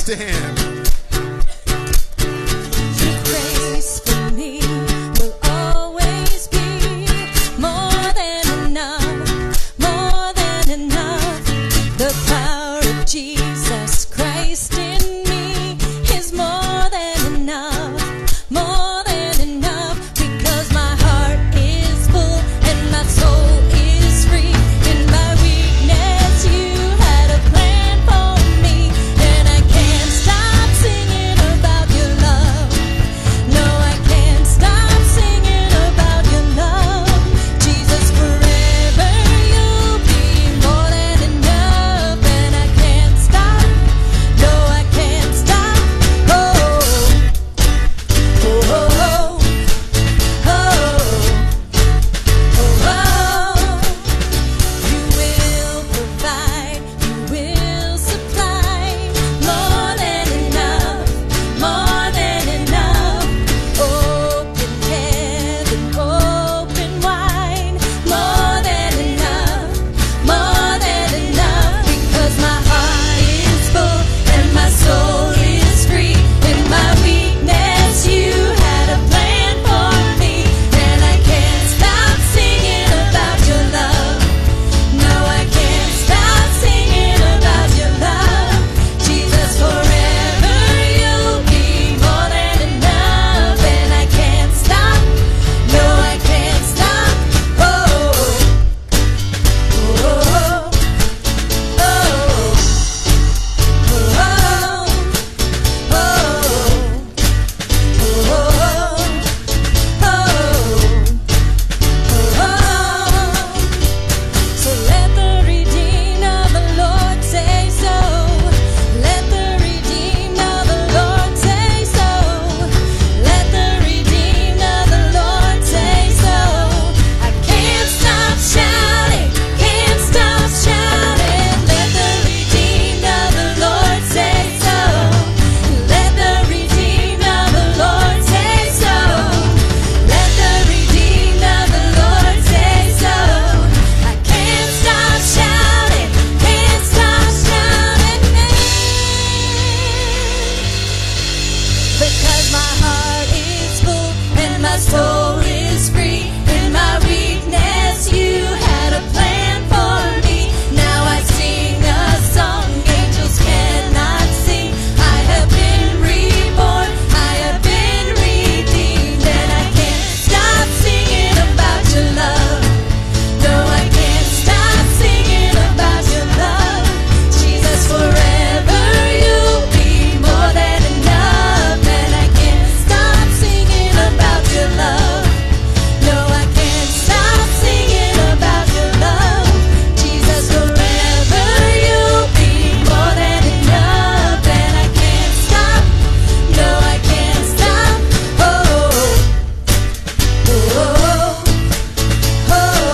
stand. Your grace for me will always be more than enough, more than enough. The power of Jesus Christ in me is more than enough, more than enough. Because my heart is full and my soul is free. In my weakness you had a plan for me, and I can't stop singing about your love. No, I can't stop singing about your love. Jesus, forever you'll be more than enough, and I can't stop. No, I can't stop. Oh, oh, oh, oh, oh, oh. You will provide, you will supply more than enough, more than enough. Open heaven, open wide, more than enough, more than enough. Because my heart is full and my soul is free. In my weakness you had a plan for me, and I can't stop singing about your love. No, I can't stop singing about your love. Jesus, forever you'll be more than enough, and I can't stop. No, I can't stop. Oh, oh, oh, so let the redeemed of the Lord say so. Let the redeemed of the Lord say so. Let the redeemed of the Lord say so. I can't stop shouting, can't stop shouting. Let the redeemed of the Lord say so. Let the redeemed of the Lord say so. Let the redeemed of the Lord say so. I can't stop shouting, can't stop shouting. Because my heart is full and my soul is free. In my weakness you had a plan for me. Now I sing a song angels cannot sing. I have been reborn, I have been redeemed, and I can't stop singing about your love. No, I can't stop singing about your love. Jesus, forever you'll be more than enough, and I can't stop singing about your love. No, I can't stop singing about your love. Jesus, forever you'll be more than enough, and I can't stop. No, I can't stop. Oh, oh, oh, oh,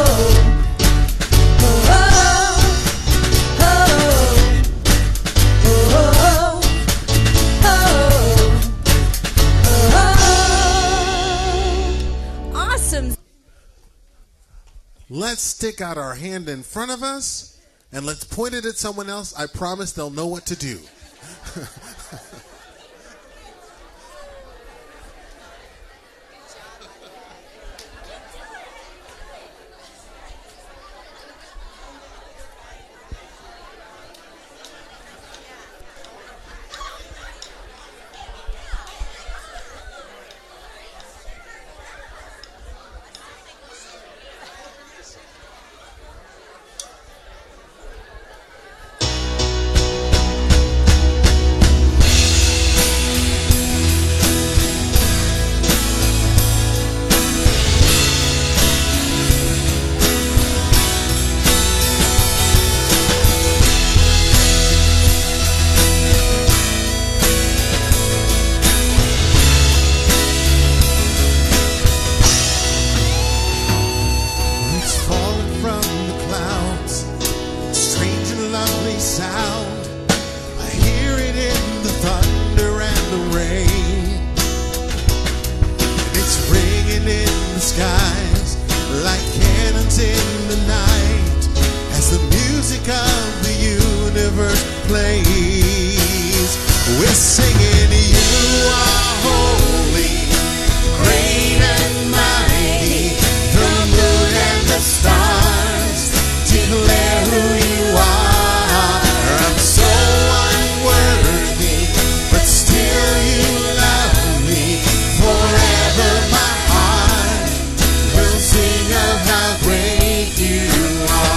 awesome. Let's stick out our hand in front of us and let's point it at someone else. I promise they'll know what to do. music of the universe plays. We're singing, you are holy, great and mighty. The moon and the stars declare who you are. I'm so unworthy, but still you love me. Forever my heart will sing of how great you are.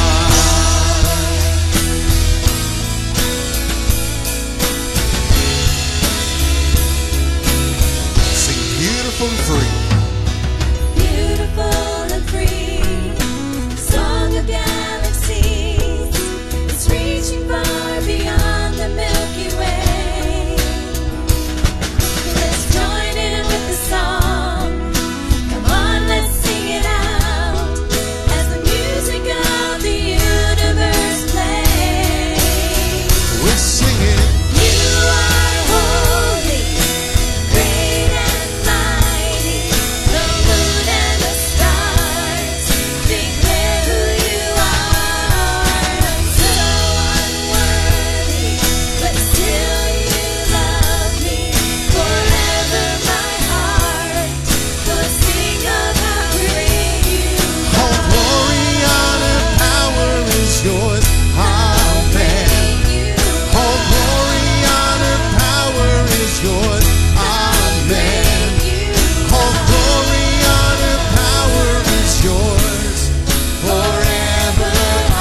Beautiful and free. Beautiful and free, song of galaxies, it's reaching far beyond the Milky Way. Let's join in with the song. Come on, let's sing it out as the music of the universe plays. We're singing. You are holy, great and mighty. The moon and the stars declare who you are. I'm so unworthy, but still you love me. Forever my heart will sing of how great you All glory, honor, power is yours. Amen. All glory, honor, power is yours. Amen. All glory, honor, power is yours. Forever.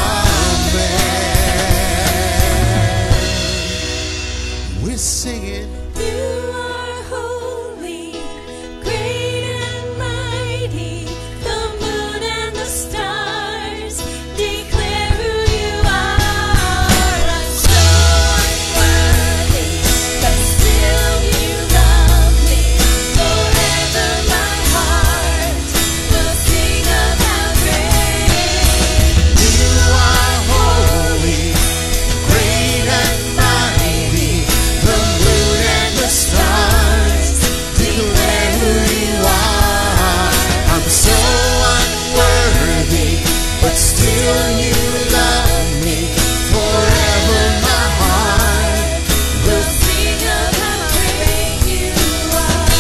Amen. We're singing. You are holy, great and mighty. The moon and the stars declare who you are. I'm so unworthy, but still you love me. Forever my heart will sing of how great You are holy, great and mighty. The moon and the stars declare who you are. I'm so unworthy, but still you love me. Forever my heart will sing of how great you are.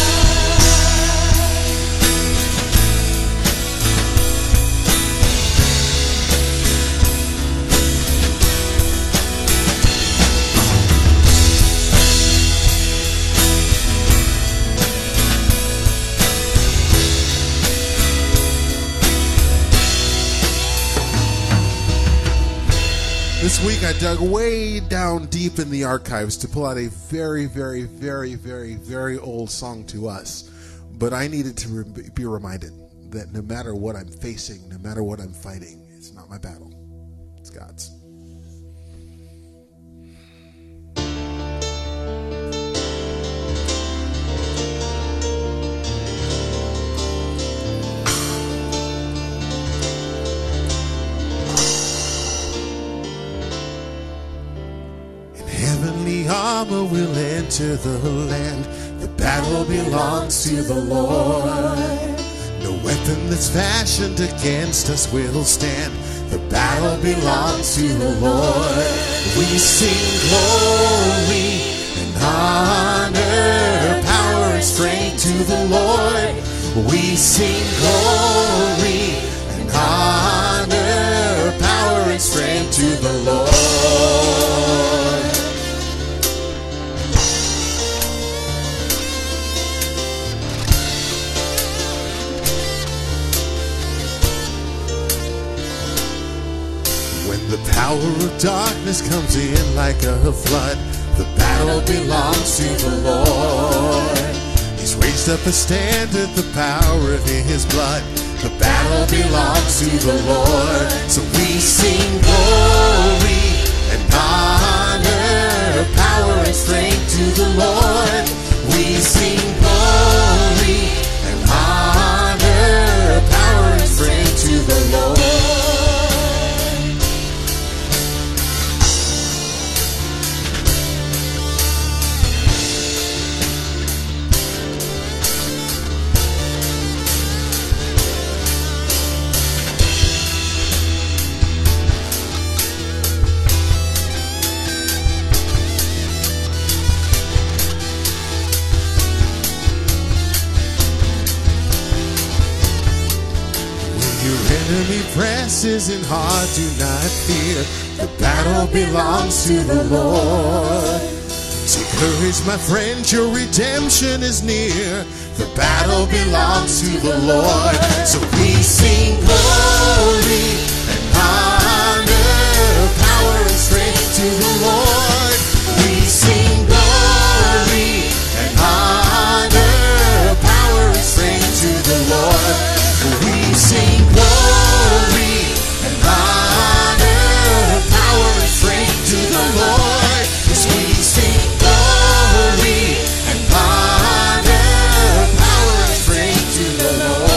This week I dug way down deep in the archives to pull out a very, very, very, very, very old song to us. But I needed to be reminded that no matter what I'm facing, no matter what I'm fighting, it's not my battle. It's God's. Heavenly armor will enter the land. The battle belongs to the Lord. No weapon that's fashioned against us will stand. The battle belongs to the Lord. We sing glory and honor, power and strength to the Lord. We sing glory and honor, power and strength to the Lord. When the power of darkness comes in like a flood, the battle belongs to the Lord. He's raised up a standard, the power of his blood. The battle belongs to the Lord. So we sing glory and honor, power and strength to the Lord. We sing glory and honor, power and strength to the Lord. enemy presses in hard, do not fear. The battle belongs to the Lord. Take courage, my friend, your redemption is near. The battle belongs to the Lord. So we sing glory and honor, power and strength to the Lord. We sing glory and honor, power and strength to the Lord. We sing glory and honor, power and strength to the Lord. Yes, we sing glory and honor, power and strength to the Lord.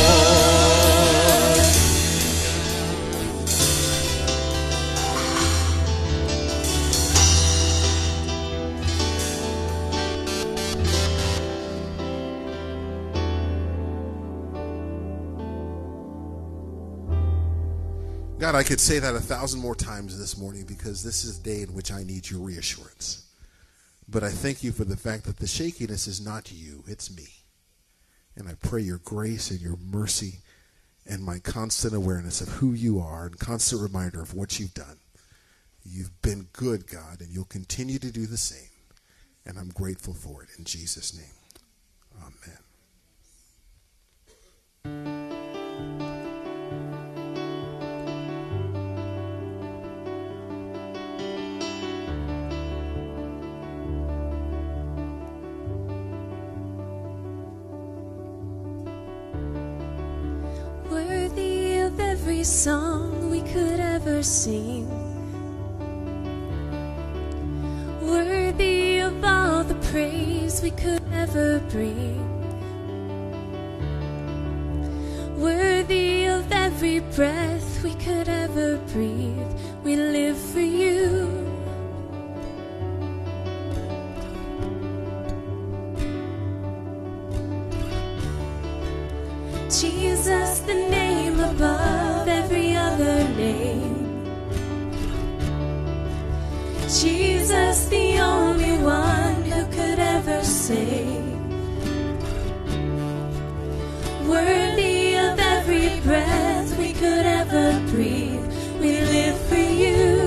God, I could say that 1,000 more times this morning because this is the day in which I need your reassurance. But I thank you for the fact that the shakiness is not you, it's me. And I pray your grace and your mercy and my constant awareness of who you are and constant reminder of what you've done. You've been good, God, and you'll continue to do the same. And I'm grateful for it in Jesus' name. Amen. Worthy of every song we could ever sing, worthy of all the praise we could ever bring, worthy of every breath we could ever breathe. We live for you. Jesus, the name above every other name. Jesus, the only one who could ever save. Worthy of every breath we could ever breathe. We live for you.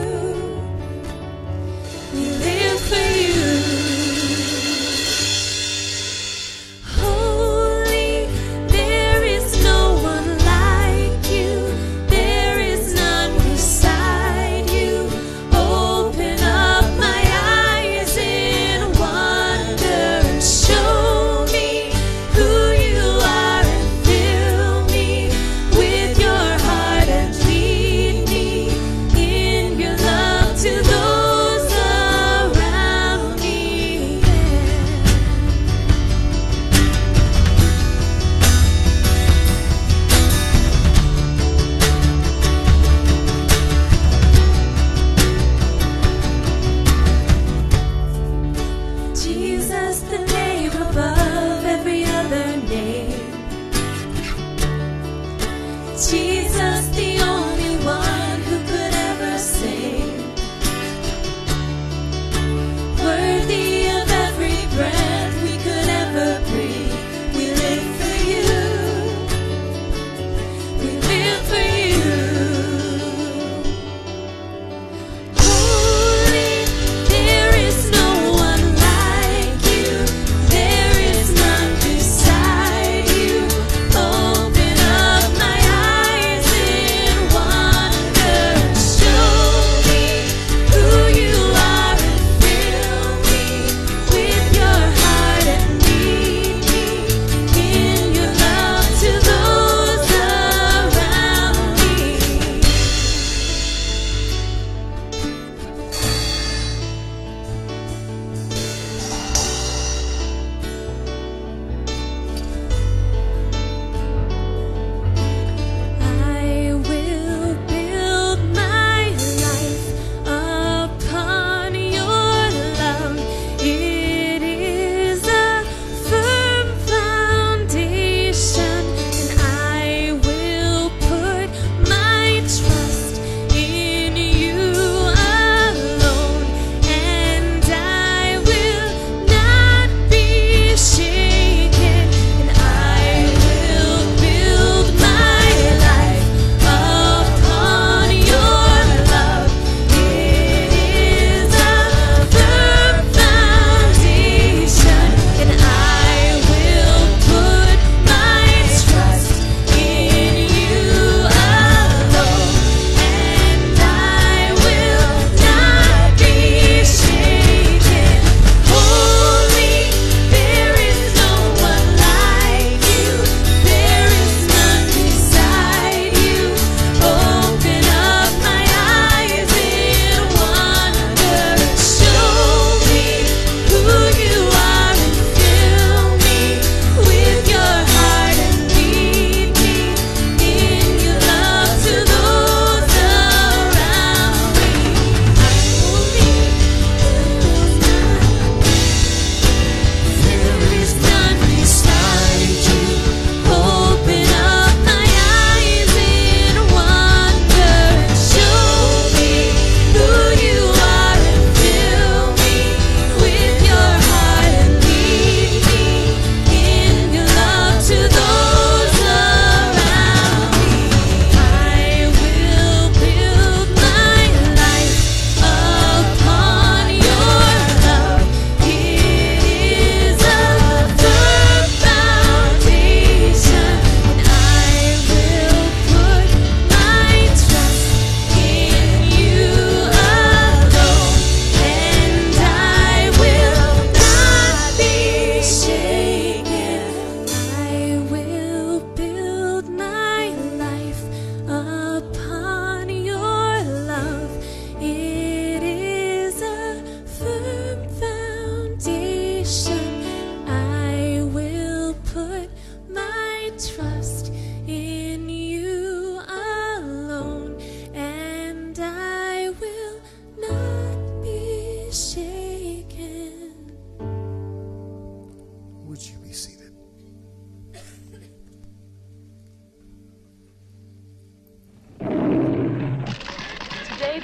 We live for you.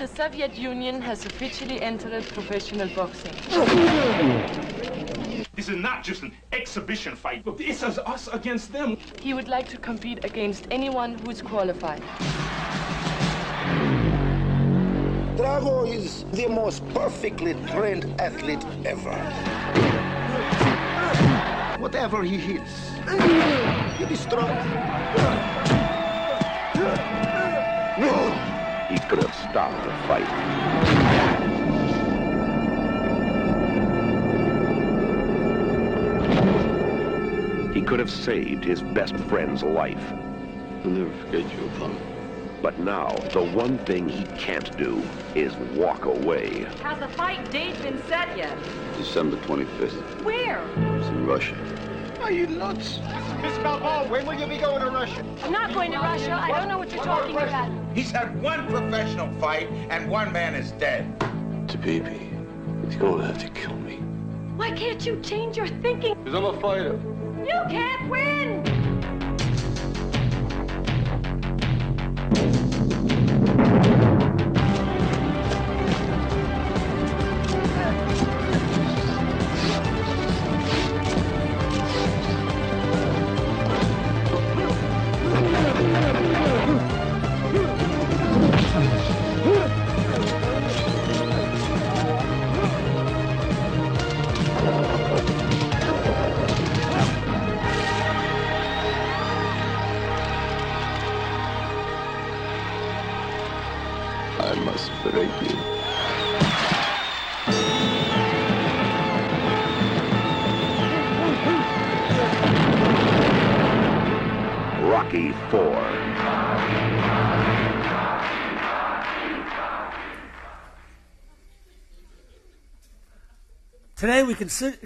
the Soviet Union has officially entered professional boxing. This is not just an exhibition fight. This is us against them. He would like to compete against anyone who's qualified. Drago is the most perfectly trained athlete ever. Whatever he hits, he destroys. He could have stopped the fight. He could have saved his best friend's life. I'll never forget you, Apollo. But now, the one thing he can't do is walk away. Has the fight date been set yet? December 25th. Where? It's in Russia. Are you nuts? Miss Balboa, when will you be going to Russia? I'm not going to Russia. I don't know what you're talking about. He's had one professional fight, and one man is dead. Tabibi, he's going to have to kill me. Why can't you change your thinking? Because I'm a fighter. You can't win! I must break you. Rocky IV. Today we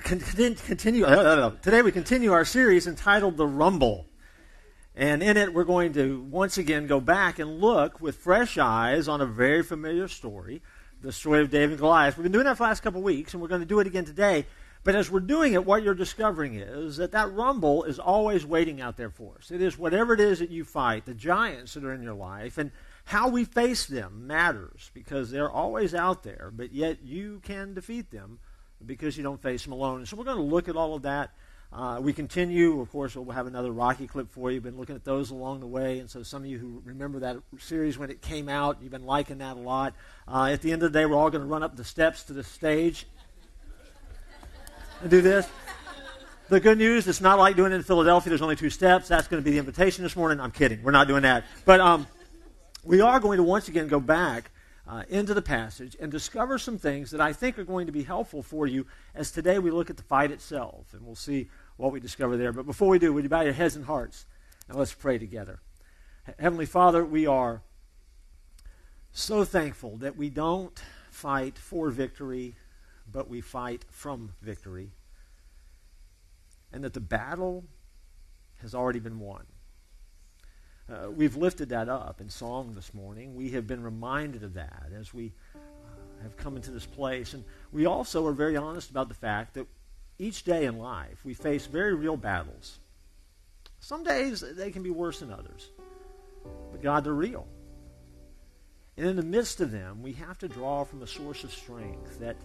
continue our series entitled The Rumble. And in it, we're going to once again go back and look with fresh eyes on a very familiar story, the story of David and Goliath. We've been doing that for the last couple of weeks, and we're going to do it again today. But as we're doing it, what you're discovering is that rumble is always waiting out there for us. It is whatever it is that you fight, the giants that are in your life, and how we face them matters because they're always out there, but yet you can defeat them because you don't face them alone. And so we're going to look at all of that. We continue, of course, we'll have another Rocky clip for you. Been looking at those along the way, and so some of you who remember that series when it came out, you've been liking that a lot. At the end of the day, we're all going to run up the steps to the stage and do this. The good news, it's not like doing it in Philadelphia. There's only 2 steps. That's going to be the invitation this morning. I'm kidding. We're not doing that. But we are going to once again go back into the passage and discover some things that I think are going to be helpful for you as today we look at the fight itself, and we'll see what we discover there. But before we do, would you bow your heads and hearts, and let's pray together. Heavenly Father, we are so thankful that we don't fight for victory, but we fight from victory, and that the battle has already been won. We've lifted that up in song this morning. We have been reminded of that as we have come into this place. And we also are very honest about the fact that each day in life we face very real battles. Some days they can be worse than others. But God, they're real. And in the midst of them, we have to draw from a source of strength that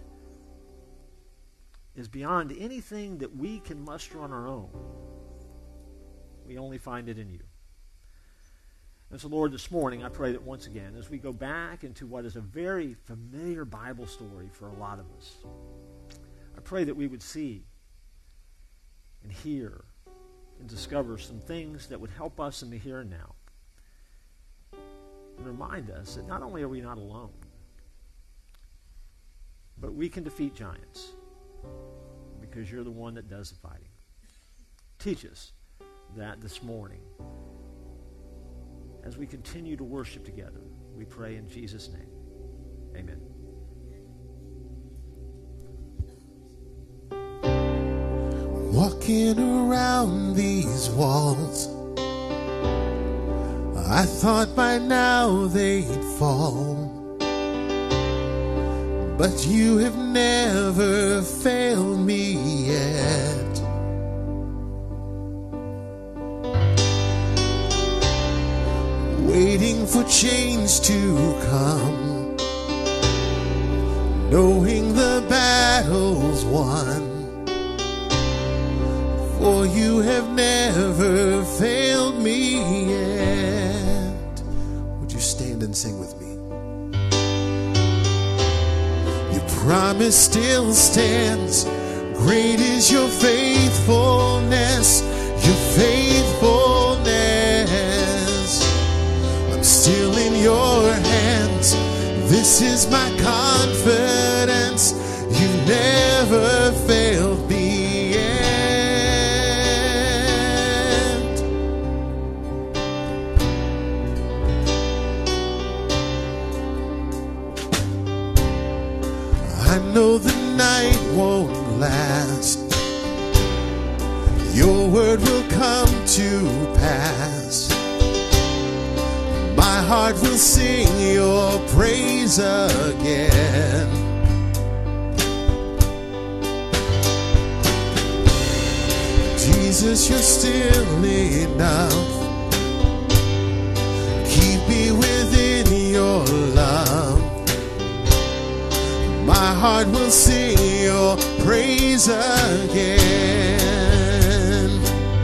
is beyond anything that we can muster on our own. We only find it in you. And so, Lord, this morning I pray that once again, as we go back into what is a very familiar Bible story for a lot of us, I pray that we would see and hear and discover some things that would help us in the here and now. And remind us that not only are we not alone, but we can defeat giants because you're the one that does the fighting. Teach us that this morning. As we continue to worship together, we pray in Jesus' name. Amen. Walking around these walls, I thought by now they'd fall, but you have never failed me yet. Waiting for change to come, knowing the battle's won. For you have never failed me yet. Would you stand and sing with me? Your promise still stands. Great is your faithfulness, your faithfulness. I'm still in your hands. This is my confidence. You never failed me yet. I know the night won't last. Your word will come to pass. My heart will sing your praise again. Jesus, you're still enough. Keep me within your love. My heart will sing your praise again.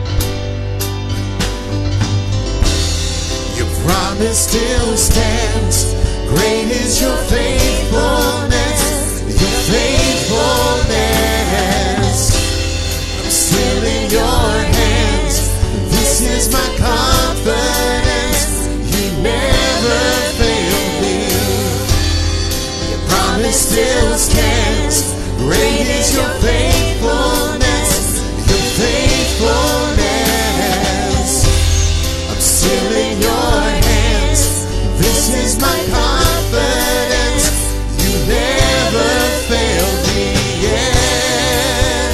Your promise still stands. Great is your faithfulness, your faithfulness. I'm still in your hands. This is my confidence. You never failed me. Your promise still stands. Great is your faithfulness, your faithfulness. I'm still in your hands. This is my confidence. You never failed me yet.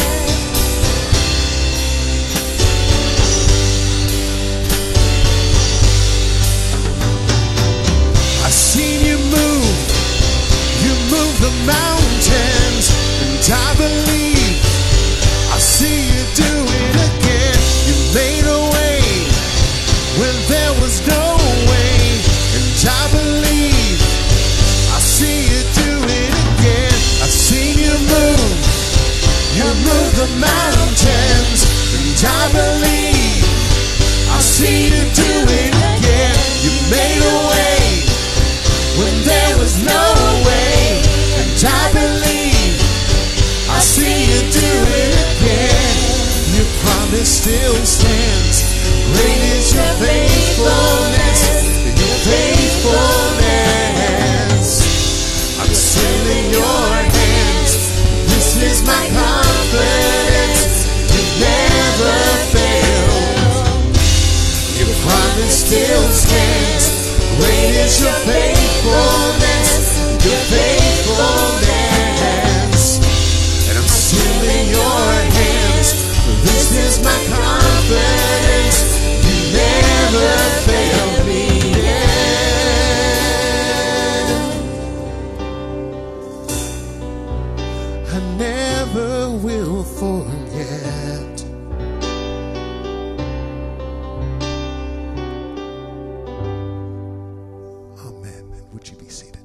I've seen you move. You move the mountains, and I believe I'll see you do it again. You made a way when there was no way, and I believe I'll see you do it again. I've seen you move. You move the mountains, and I believe I'll see you do it again. You made a way when there was no way, and I believe I'll see you do it again. Your promise still stands. Great is your faithfulness, your faithfulness. I'm still in your hands. This is my confidence. You never fail. Your promise still stands. Great is your faithfulness, your faithfulness. And I'm still in your hands. This is my confidence. You never failed me yet. I never will forget. Amen. And would you be seated?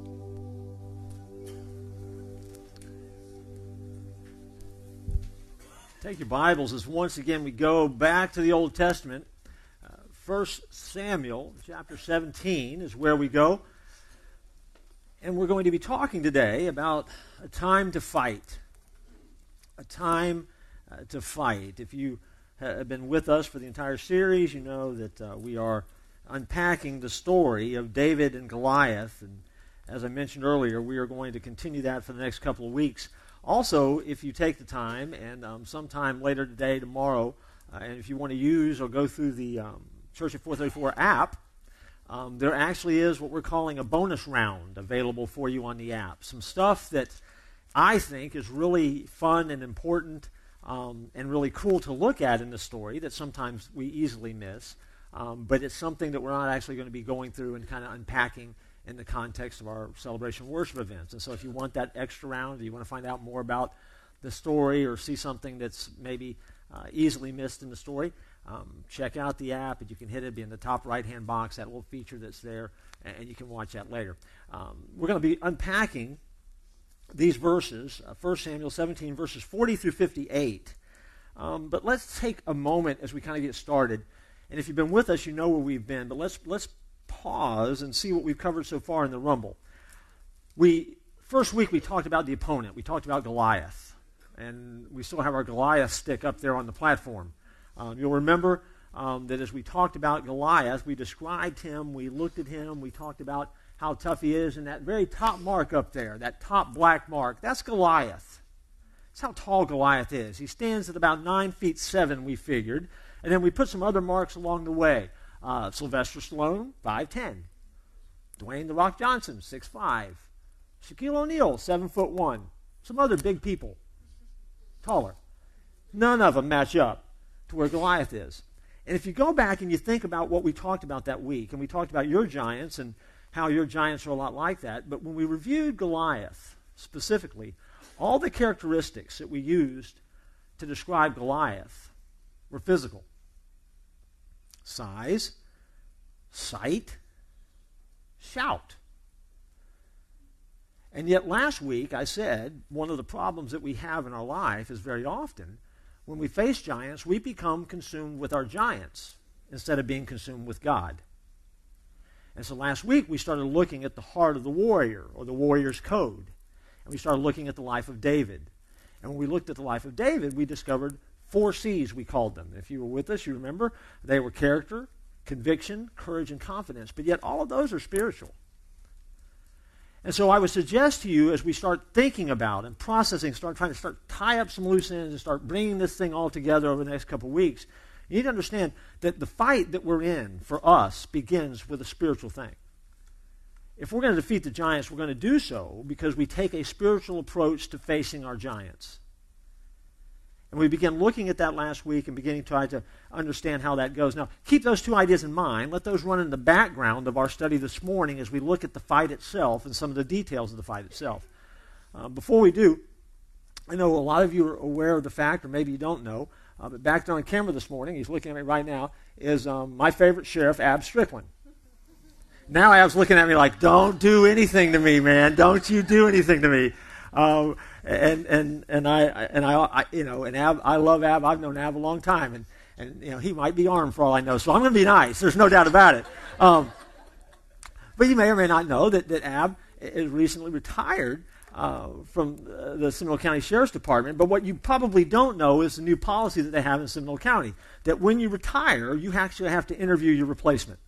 Take your Bibles as once again we go back to the Old Testament. 1 Samuel chapter 17 is where we go. And we're going to be talking today about a time to fight. A time to fight. If you have been with us for the entire series, you know that we are unpacking the story of David and Goliath. And as I mentioned earlier, we are going to continue that for the next couple of weeks. Also, if you take the time, and sometime later today, tomorrow, and if you want to use or go through the Church at 434 app, there actually is what we're calling a bonus round available for you on the app. Some stuff that I think is really fun and important and really cool to look at in the story that sometimes we easily miss. But it's something that we're not actually going to be going through and kind of unpacking in the context of our celebration worship events. And so if you want that extra round, or you want to find out more about the story or see something that's maybe easily missed in the story, check out the app, and you can hit it. It'll be in the top right-hand box, that little feature that's there, and you can watch that later. We're going to be unpacking these verses, 1 Samuel 17, verses 40 through 58. But let's take a moment as we kind of get started. And if you've been with us, you know where we've been. But let's pause and see what we've covered so far in the Rumble. First week we talked about the opponent. We talked about Goliath. And we still have our Goliath stick up there on the platform. You'll remember that as we talked about Goliath, we described him, we looked at him, we talked about how tough he is, and that very top mark up there, that top black mark, that's Goliath. That's how tall Goliath is. He stands at about 9 feet 7, we figured. And then we put some other marks along the way. Sylvester Stallone, 5'10". Dwayne "The Rock" Johnson, 6'5". Shaquille O'Neal, 7'1". Some other big people, taller. None of them match up to where Goliath is. And if you go back and you think about what we talked about that week, and we talked about your giants and how your giants are a lot like that, but when we reviewed Goliath specifically, all the characteristics that we used to describe Goliath were physical. Size, sight, shout. And yet last week I said one of the problems that we have in our life is very often when we face giants, we become consumed with our giants instead of being consumed with God. And so last week we started looking at the heart of the warrior, or the warrior's code. And we started looking at the life of David. And when we looked at the life of David, we discovered 4 C's, we called them. If you were with us, you remember, they were character, conviction, courage, and confidence. But yet all of those are spiritual. And so I would suggest to you, as we start thinking about and processing, trying to tie up some loose ends and start bringing this thing all together over the next couple of weeks, you need to understand that the fight that we're in for us begins with a spiritual thing. If we're going to defeat the giants, we're going to do so because we take a spiritual approach to facing our giants. And we began looking at that last week and beginning to try to understand how that goes. Now, keep those 2 ideas in mind. Let those run in the background of our study this morning as we look at the fight itself and some of the details of the fight itself. Before we do, I know a lot of you are aware of the fact, or maybe you don't know, but back there on camera this morning, he's looking at me right now, is my favorite sheriff, Ab Strickland. Now Ab's looking at me like, don't do anything to me, man. Don't you do anything to me. And Ab, I love Ab. I've known Ab a long time, and you know he might be armed for all I know. So I'm going to be nice. There's no doubt about it. But you may or may not know that Ab is recently retired from the Seminole County Sheriff's Department. But what you probably don't know is the new policy that they have in Seminole County, that when you retire, you actually have to interview your replacement.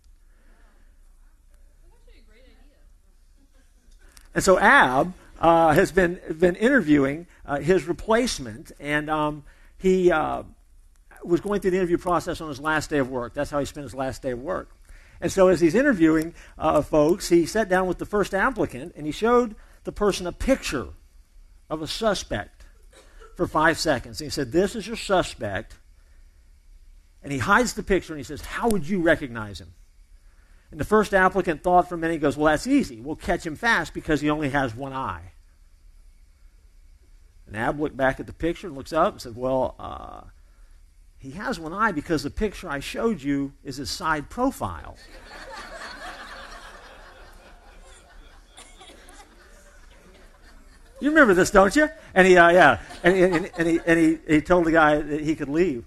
And so Ab has been interviewing his replacement, and he was going through the interview process on his last day of work. That's how he spent his last day of work. And so as he's interviewing folks, he sat down with the first applicant, and he showed the person a picture of a suspect for 5 seconds. And he said, "This is your suspect." And he hides the picture, and he says, "How would you recognize him?" And the first applicant thought for a minute. He goes, "Well, that's easy. We'll catch him fast because he only has one eye." And Ab looked back at the picture and looks up and said, "Well, he has one eye because the picture I showed you is his side profile." You remember this, don't you? And he, he told the guy that he could leave.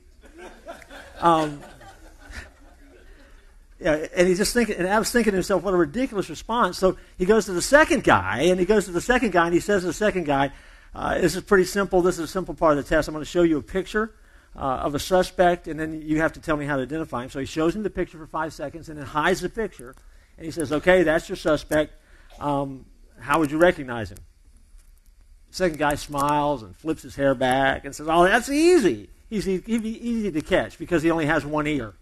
And he's just thinking, and I was thinking to himself, what a ridiculous response. So he goes to the second guy, and he says to the second guy, this is pretty simple. This is a simple part of the test. I'm going to show you a picture of a suspect, and then you have to tell me how to identify him. So he shows him the picture for 5 seconds, and then hides the picture. And he says, "Okay, that's your suspect. How would you recognize him?" The second guy smiles and flips his hair back and says, "Oh, that's easy. He's easy to catch because he only has one ear."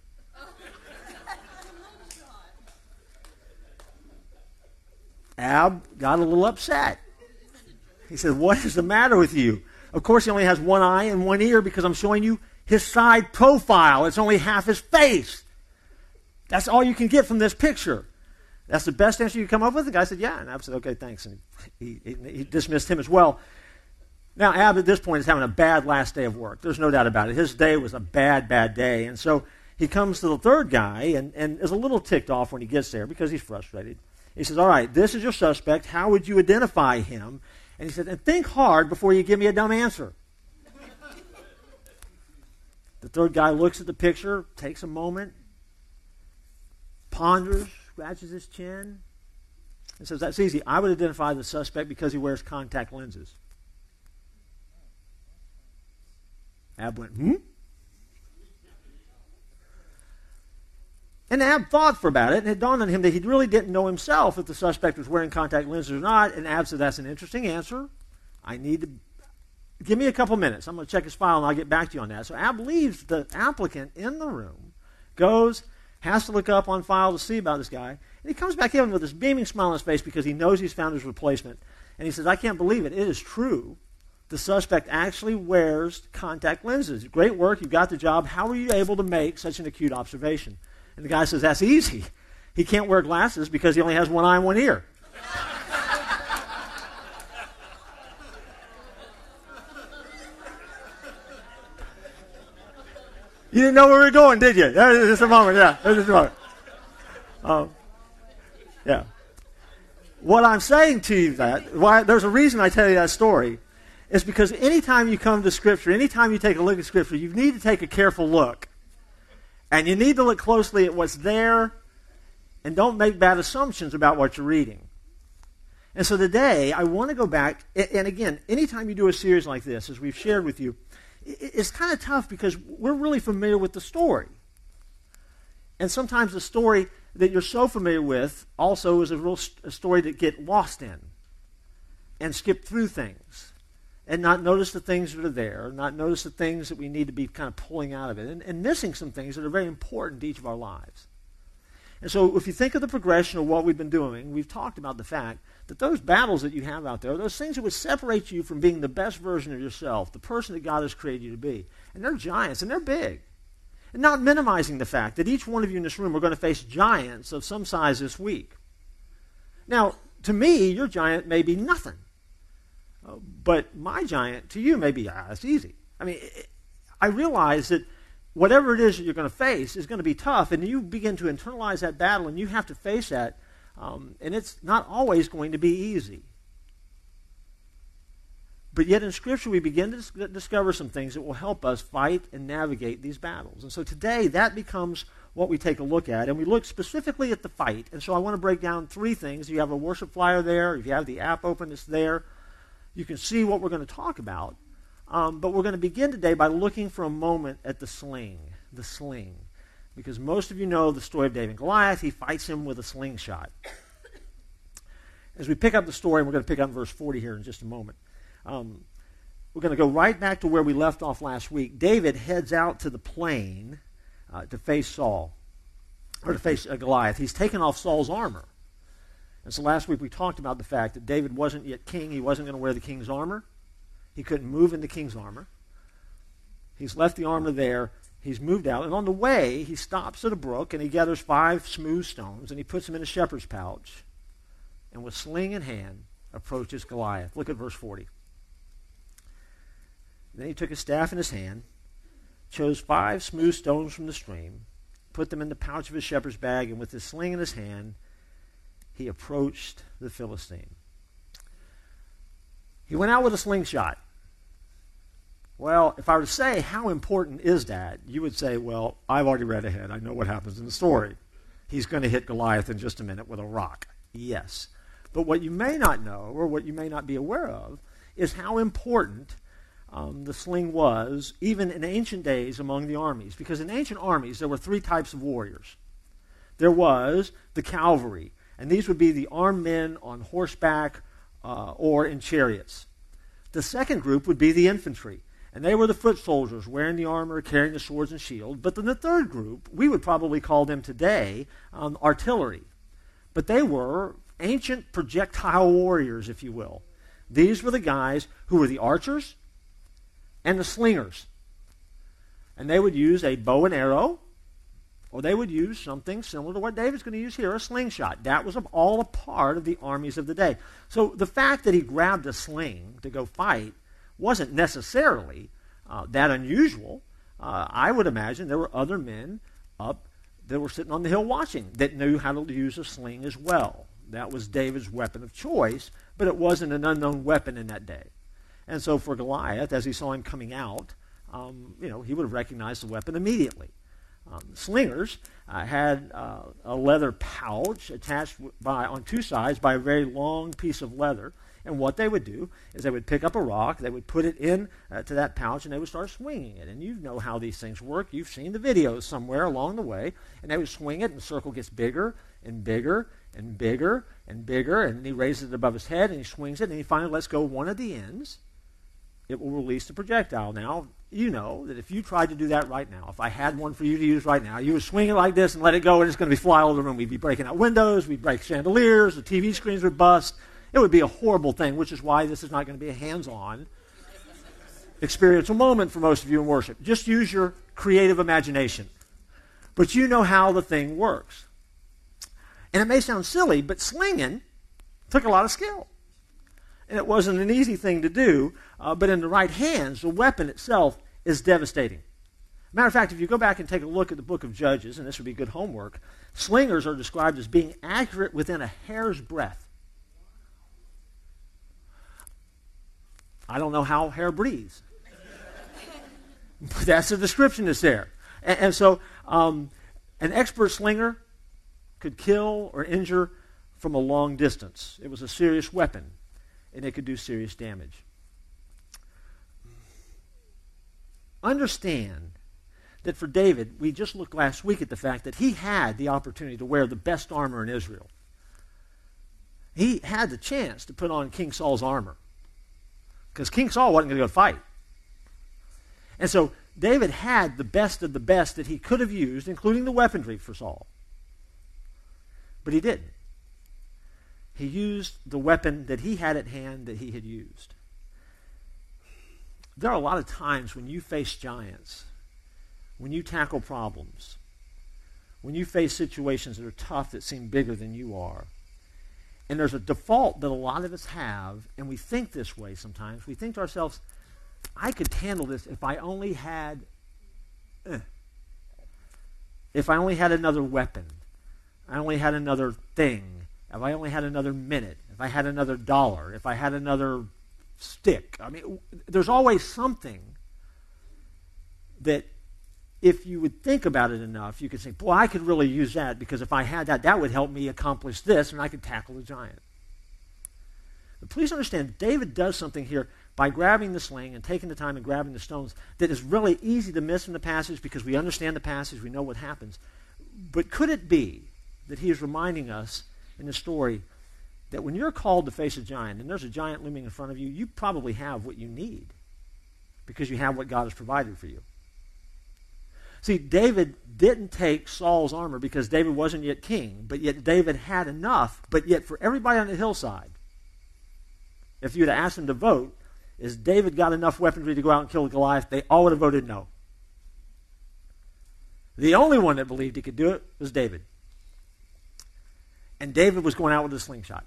Ab got a little upset. He said, "What is the matter with you? Of course he only has one eye and one ear because I'm showing you his side profile. It's only half his face. That's all you can get from this picture. That's the best answer you come up with?" The guy said, "Yeah." And Ab said, "Okay, thanks." And he dismissed him as well. Now, Ab at this point is having a bad last day of work. There's no doubt about it. His day was a bad, bad day. And so he comes to the third guy and is a little ticked off when he gets there because he's frustrated. He says, "All right, this is your suspect. How would you identify him?" And he said, and think hard before you give me a dumb answer. The third guy looks at the picture, takes a moment, ponders, scratches his chin, and says, that's easy. I would identify the suspect because he wears contact lenses. Ab went, And Ab thought for about it, and it dawned on him that he really didn't know himself if the suspect was wearing contact lenses or not. And Ab said, that's an interesting answer. I need to give me a couple minutes. I'm going to check his file, and I'll get back to you on that. So Ab leaves the applicant in the room, goes, has to look up on file to see about this guy, and he comes back in with this beaming smile on his face because he knows he's found his replacement. And he says, I can't believe it. It is true. The suspect actually wears contact lenses. Great work. You got the job. How were you able to make such an acute observation? And the guy says, that's easy. He can't wear glasses because he only has one eye and one ear. You didn't know where we were going, did you? Just a moment, yeah. Just a moment. Yeah. What I'm saying to you there's a reason I tell you that story, is because anytime you come to Scripture, anytime you take a look at Scripture, you need to take a careful look. And you need to look closely at what's there, and don't make bad assumptions about what you're reading. And so today, I want to go back, and again, anytime you do a series like this, as we've shared with you, it's kind of tough because we're really familiar with the story. And sometimes the story that you're so familiar with also is a story that get lost in and skip through things and not notice the things that are there, not notice the things that we need to be kind of pulling out of it, and missing some things that are very important to each of our lives. And so if you think of the progression of what we've been doing, we've talked about the fact that those battles that you have out there, those things that would separate you from being the best version of yourself, the person that God has created you to be. And they're giants, and they're big. And not minimizing the fact that each one of you in this room are going to face giants of some size this week. Now, to me, your giant may be nothing. But my giant to you may be, it's easy. I mean, I realize that whatever it is that you're going to face is going to be tough, and you begin to internalize that battle, and you have to face that, and it's not always going to be easy. But yet in Scripture, we begin to discover some things that will help us fight and navigate these battles. And so today, that becomes what we take a look at, and we look specifically at the fight. And so I want to break down three things. You have a worship flyer there. If you have the app open, it's there. You can see what we're going to talk about. But we're going to begin today by looking for a moment at the sling. Because most of you know the story of David and Goliath. He fights him with a slingshot. As we pick up the story, and we're going to pick up verse 40 here in just a moment. We're going to go right back to where we left off last week. David heads out to the plain to face Saul, or to face Goliath. He's taken off Saul's armor. And so last week we talked about the fact that David wasn't yet king. He wasn't going to wear the king's armor. He couldn't move in the king's armor. He's left the armor there. He's moved out. And on the way, he stops at a brook, and he gathers 5 smooth stones, and he puts them in a shepherd's pouch. And with sling in hand, approaches Goliath. Look at verse 40. Then he took a staff in his hand, chose 5 smooth stones from the stream, put them in the pouch of his shepherd's bag, and with his sling in his hand, he approached the Philistine. He went out with a slingshot. Well, if I were to say, how important is that? You would say, well, I've already read ahead. I know what happens in the story. He's going to hit Goliath in just a minute with a rock. Yes. But what you may not know, or what you may not be aware of, is how important the sling was, even in ancient days among the armies. Because in ancient armies, there were 3 types of warriors. There was the cavalry, and these would be the armed men on horseback or in chariots. The second group would be the infantry, and they were the foot soldiers wearing the armor, carrying the swords and shield. But then the third group, we would probably call them today artillery. But they were ancient projectile warriors, if you will. These were the guys who were the archers and the slingers. And they would use a bow and arrow, or they would use something similar to what David's going to use here, a slingshot. That was all a part of the armies of the day. So the fact that he grabbed a sling to go fight wasn't necessarily that unusual. I would imagine there were other men up that were sitting on the hill watching that knew how to use a sling as well. That was David's weapon of choice, but it wasn't an unknown weapon in that day. And so for Goliath, as he saw him coming out, he would have recognized the weapon immediately. Slingers had a leather pouch attached on two sides by a very long piece of leather. And what they would do is they would pick up a rock, they would put it in to that pouch, and they would start swinging it. And you know how these things work. You've seen the videos somewhere along the way. And they would swing it, and the circle gets bigger and bigger and bigger and bigger. And he raises it above his head, and he swings it, and he finally lets go one of the ends. It will release the projectile. Now, you know that if you tried to do that right now, if I had one for you to use right now, you would swing it like this and let it go, and it's going to be fly all over the room. We'd be breaking out windows, we'd break chandeliers, the TV screens would bust. It would be a horrible thing, which is why this is not going to be a hands-on experiential moment for most of you in worship. Just use your creative imagination. But you know how the thing works. And it may sound silly, but slinging took a lot of skill. And it wasn't an easy thing to do, but in the right hands, the weapon itself is devastating. Matter of fact, if you go back and take a look at the book of Judges, and this would be good homework, slingers are described as being accurate within a hair's breadth. I don't know how hair breathes. But that's the description that's there. And so an expert slinger could kill or injure from a long distance. It was a serious weapon, and it could do serious damage. Understand that for David, we just looked last week at the fact that he had the opportunity to wear the best armor in Israel. He had the chance to put on King Saul's armor, because King Saul wasn't going to go fight. And so David had the best of the best that he could have used, including the weaponry for Saul. But he didn't. He used the weapon that he had at hand that he had used. There are a lot of times when you face giants, when you tackle problems, when you face situations that are tough that seem bigger than you are, and there's a default that a lot of us have, and we think this way sometimes. We think to ourselves, I could handle this if I only had, if I only had another weapon, I only had another thing, if I only had another minute, if I had another dollar, if I had another stick. I mean, there's always something that if you would think about it enough, you could say, boy, I could really use that, because if I had that, that would help me accomplish this, and I could tackle the giant. But please understand, David does something here by grabbing the sling and taking the time and grabbing the stones that is really easy to miss in the passage, because we understand the passage, we know what happens. But could it be that he is reminding us in the story that when you're called to face a giant, and there's a giant looming in front of you, you probably have what you need, because you have what God has provided for you. See, David didn't take Saul's armor because David wasn't yet king, but yet David had enough. But yet for everybody on the hillside, if you'd asked them to vote, is David got enough weaponry to go out and kill Goliath, they all would have voted no. The only one that believed he could do it was David. And David was going out with a slingshot.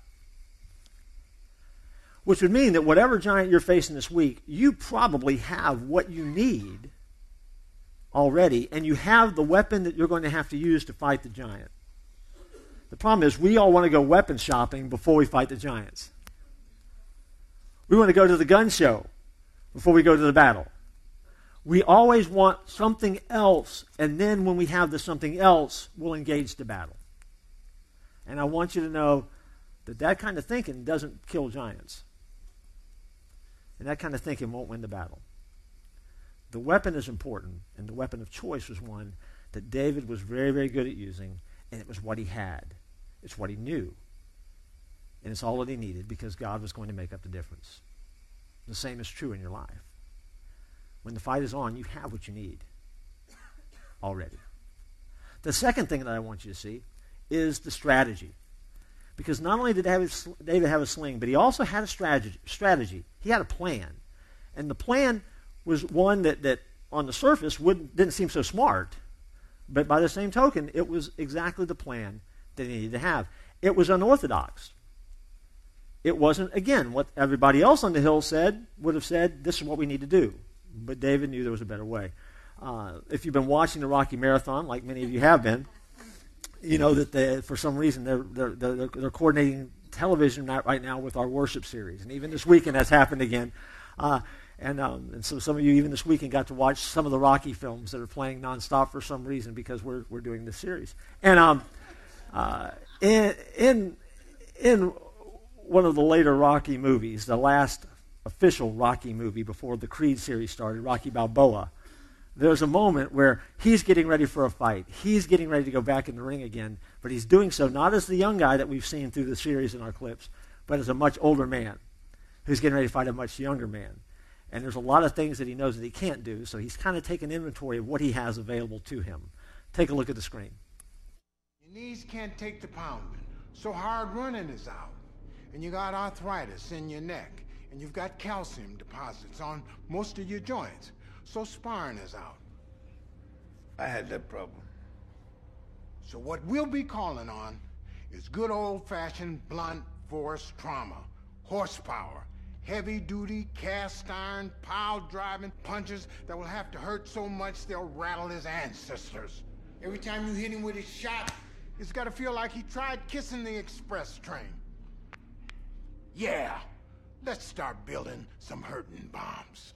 Which would mean that whatever giant you're facing this week, you probably have what you need already, and you have the weapon that you're going to have to use to fight the giant. The problem is we all want to go weapon shopping before we fight the giants. We want to go to the gun show before we go to the battle. We always want something else, and then when we have the something else, we'll engage the battle. And I want you to know that that kind of thinking doesn't kill giants. And that kind of thinking won't win the battle. The weapon is important, and the weapon of choice was one that David was very, very good at using, and it was what he had. It's what he knew. And it's all that he needed, because God was going to make up the difference. The same is true in your life. When the fight is on, you have what you need already. The second thing that I want you to see is the strategy. Because not only did David have a sling, but he also had a strategy. He had a plan. And the plan was one that on the surface didn't seem so smart, but by the same token, it was exactly the plan that he needed to have. It was unorthodox. It wasn't, again, what everybody else on the hill would have said, this is what we need to do. But David knew there was a better way. If you've been watching the Rocky Marathon, like many of you have been, you know that for some reason they're coordinating television right now with our worship series, and even this weekend that's happened again. And so some of you even this weekend got to watch some of the Rocky films that are playing nonstop for some reason because we're doing this series. And in one of the later Rocky movies, the last official Rocky movie before the Creed series started, Rocky Balboa, there's a moment where he's getting ready for a fight. He's getting ready to go back in the ring again, but he's doing so not as the young guy that we've seen through the series in our clips, but as a much older man who's getting ready to fight a much younger man. And there's a lot of things that he knows that he can't do, so he's kind of taking inventory of what he has available to him. Take a look at the screen. Your knees can't take the pounding, so hard running is out. And you got arthritis in your neck, and you've got calcium deposits on most of your joints, so sparring is out. I had that problem. So what we'll be calling on is good old-fashioned blunt force trauma, horsepower, heavy-duty, cast-iron, pile-driving punches that will have to hurt so much they'll rattle his ancestors. Every time you hit him with his shot, it's got to feel like he tried kissing the express train. Yeah, let's start building some hurting bombs.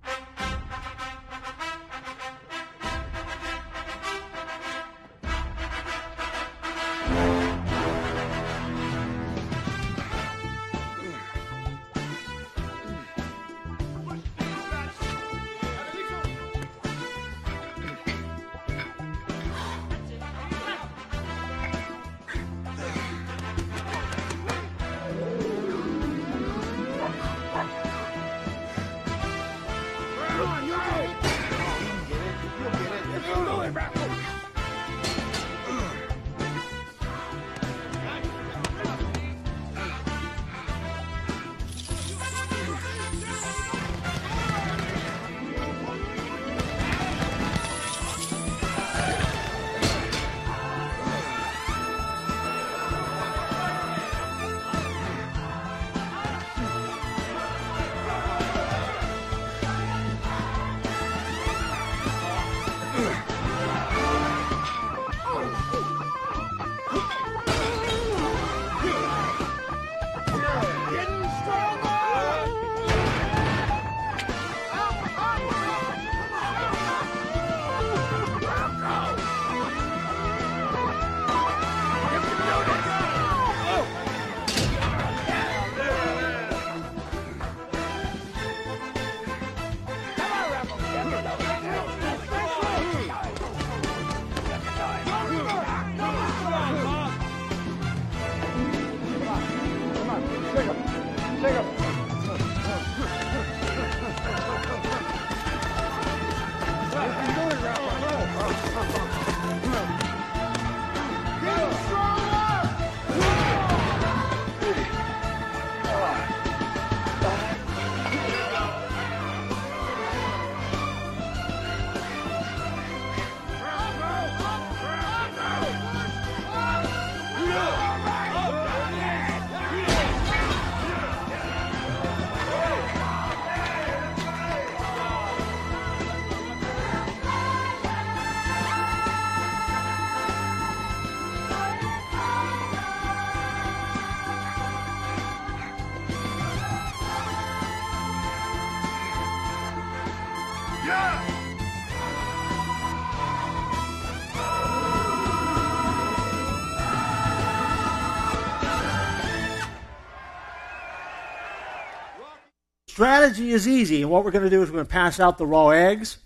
Strategy is easy, and what we're going to do is we're going to pass out the raw eggs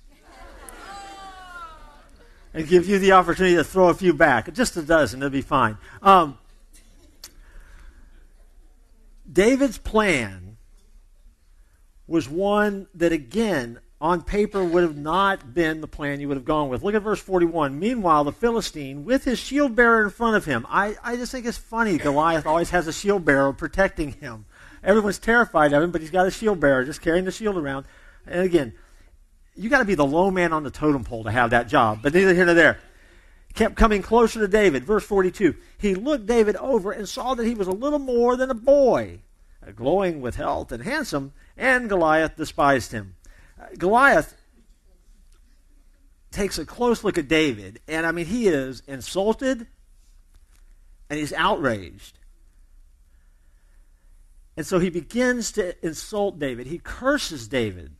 and give you the opportunity to throw a few back. Just a dozen, it'll be fine. David's plan was one that, again, on paper would have not been the plan you would have gone with. Look at verse 41. Meanwhile, the Philistine, with his shield bearer in front of him. I just think it's funny. Goliath always has a shield bearer protecting him. Everyone's terrified of him, but he's got a shield bearer just carrying the shield around. And again, you got to be the low man on the totem pole to have that job. But neither here nor there. Kept coming closer to David. Verse 42. He looked David over and saw that he was a little more than a boy, glowing with health and handsome, and Goliath despised him. Goliath takes a close look at David, and I mean, he is insulted, and he's outraged. And so he begins to insult David. He curses David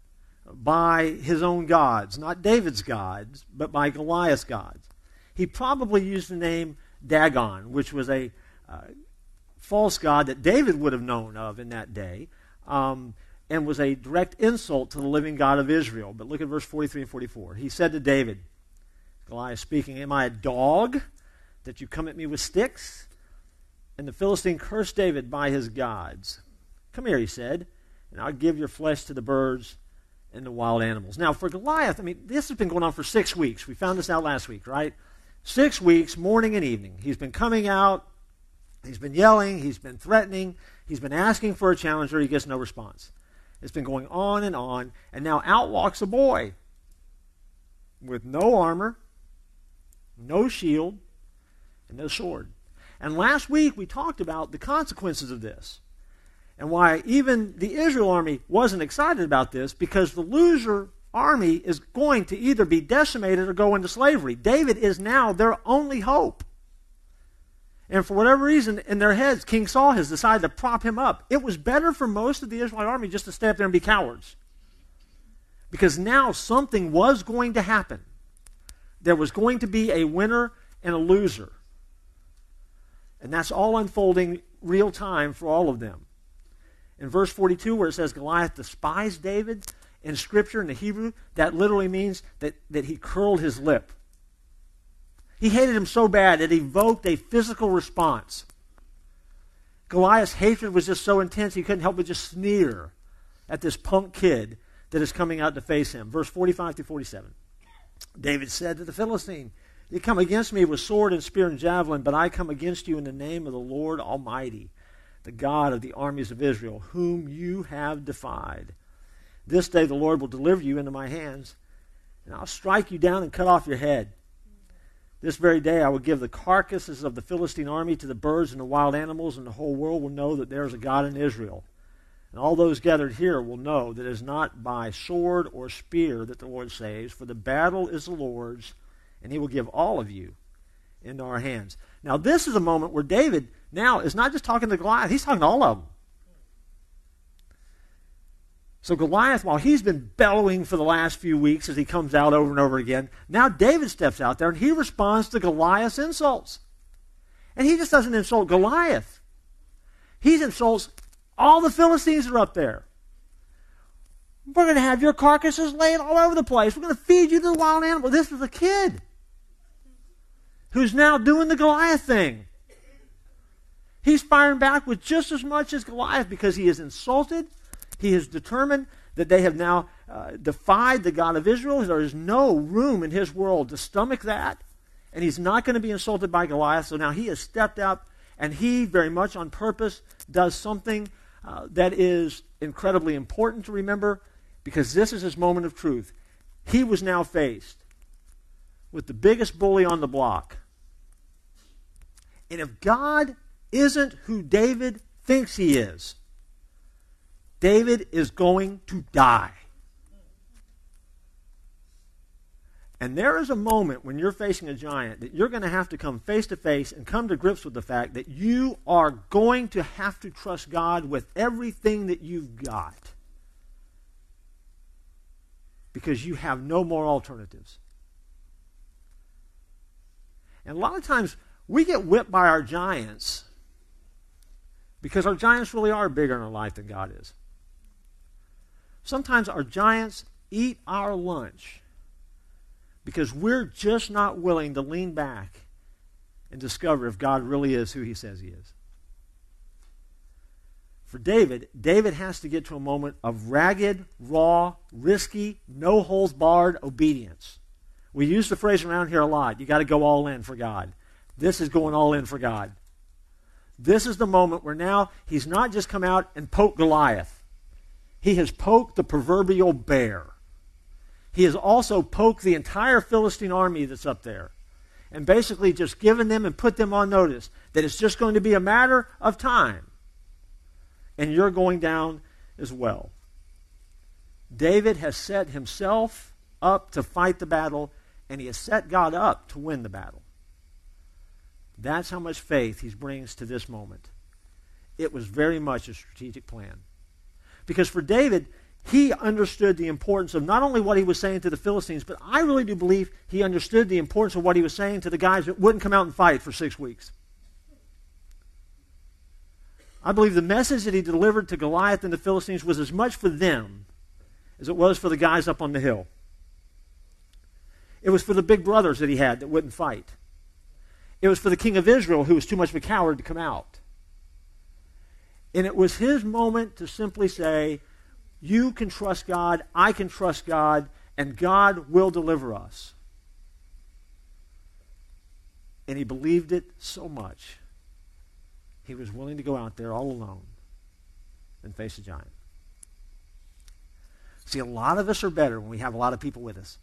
by his own gods, not David's gods, but by Goliath's gods. He probably used the name Dagon, which was a false god that David would have known of in that day, and was a direct insult to the living God of Israel. But look at verse 43 and 44. He said to David, Goliath speaking, "Am I a dog that you come at me with sticks?" And the Philistine cursed David by his gods. "Come here," he said, "and I'll give your flesh to the birds and the wild animals." Now, for Goliath, I mean, this has been going on for 6 weeks. We found this out last week, right? 6 weeks, morning and evening. He's been coming out. He's been yelling. He's been threatening. He's been asking for a challenger. He gets no response. It's been going on, and now out walks a boy with no armor, no shield, and no sword. And last week we talked about the consequences of this and why even the Israel army wasn't excited about this, because the loser army is going to either be decimated or go into slavery. David is now their only hope. And for whatever reason, in their heads, King Saul has decided to prop him up. It was better for most of the Israelite army just to stay up there and be cowards, because now something was going to happen. There was going to be a winner and a loser. And that's all unfolding real time for all of them. In verse 42, where it says Goliath despised David, in Scripture, in the Hebrew, that literally means that he curled his lip. He hated him so bad it evoked a physical response. Goliath's hatred was just so intense he couldn't help but just sneer at this punk kid that is coming out to face him. Verse 45 through 47. David said to the Philistine, "You come against me with sword and spear and javelin, but I come against you in the name of the Lord Almighty, the God of the armies of Israel, whom you have defied. This day the Lord will deliver you into my hands, and I'll strike you down and cut off your head. This very day I will give the carcasses of the Philistine army to the birds and the wild animals, and the whole world will know that there is a God in Israel. And all those gathered here will know that it is not by sword or spear that the Lord saves, for the battle is the Lord's, and he will give all of you into our hands." Now this is a moment where David now is not just talking to Goliath, he's talking to all of them. So Goliath, while he's been bellowing for the last few weeks as he comes out over and over again, now David steps out there and he responds to Goliath's insults. And he just doesn't insult Goliath. He insults all the Philistines that are up there. "We're going to have your carcasses laid all over the place. We're going to feed you to the wild animals." This is a kid who's now doing the Goliath thing. He's firing back with just as much as Goliath because he is insulted. He is determined that they have now defied the God of Israel. There is no room in his world to stomach that. And he's not going to be insulted by Goliath. So now he has stepped up, and he, very much on purpose, does something that is incredibly important to remember, because this is his moment of truth. He was now faced with the biggest bully on the block. And if God isn't who David thinks he is, David is going to die. And there is a moment when you're facing a giant that you're going to have to come face to face and come to grips with the fact that you are going to have to trust God with everything that you've got, because you have no more alternatives. And a lot of times we get whipped by our giants because our giants really are bigger in our life than God is. Sometimes our giants eat our lunch because we're just not willing to lean back and discover if God really is who he says he is. For David has to get to a moment of ragged, raw, risky, no-holds-barred obedience. We use the phrase around here a lot. You got to go all in for God. This is going all in for God. This is the moment where now he's not just come out and poked Goliath. He has poked the proverbial bear. He has also poked the entire Philistine army that's up there, and basically just given them and put them on notice that it's just going to be a matter of time, and you're going down as well. David has set himself up to fight the battle, and he has set God up to win the battle. That's how much faith he brings to this moment. It was very much a strategic plan. Because for David, he understood the importance of not only what he was saying to the Philistines, but I really do believe he understood the importance of what he was saying to the guys that wouldn't come out and fight for 6 weeks. I believe the message that he delivered to Goliath and the Philistines was as much for them as it was for the guys up on the hill. It was for the big brothers that he had that wouldn't fight. It was for the king of Israel who was too much of a coward to come out. And it was his moment to simply say, you can trust God, I can trust God, and God will deliver us. And he believed it so much, he was willing to go out there all alone and face a giant. See, a lot of us are better when we have a lot of people with us.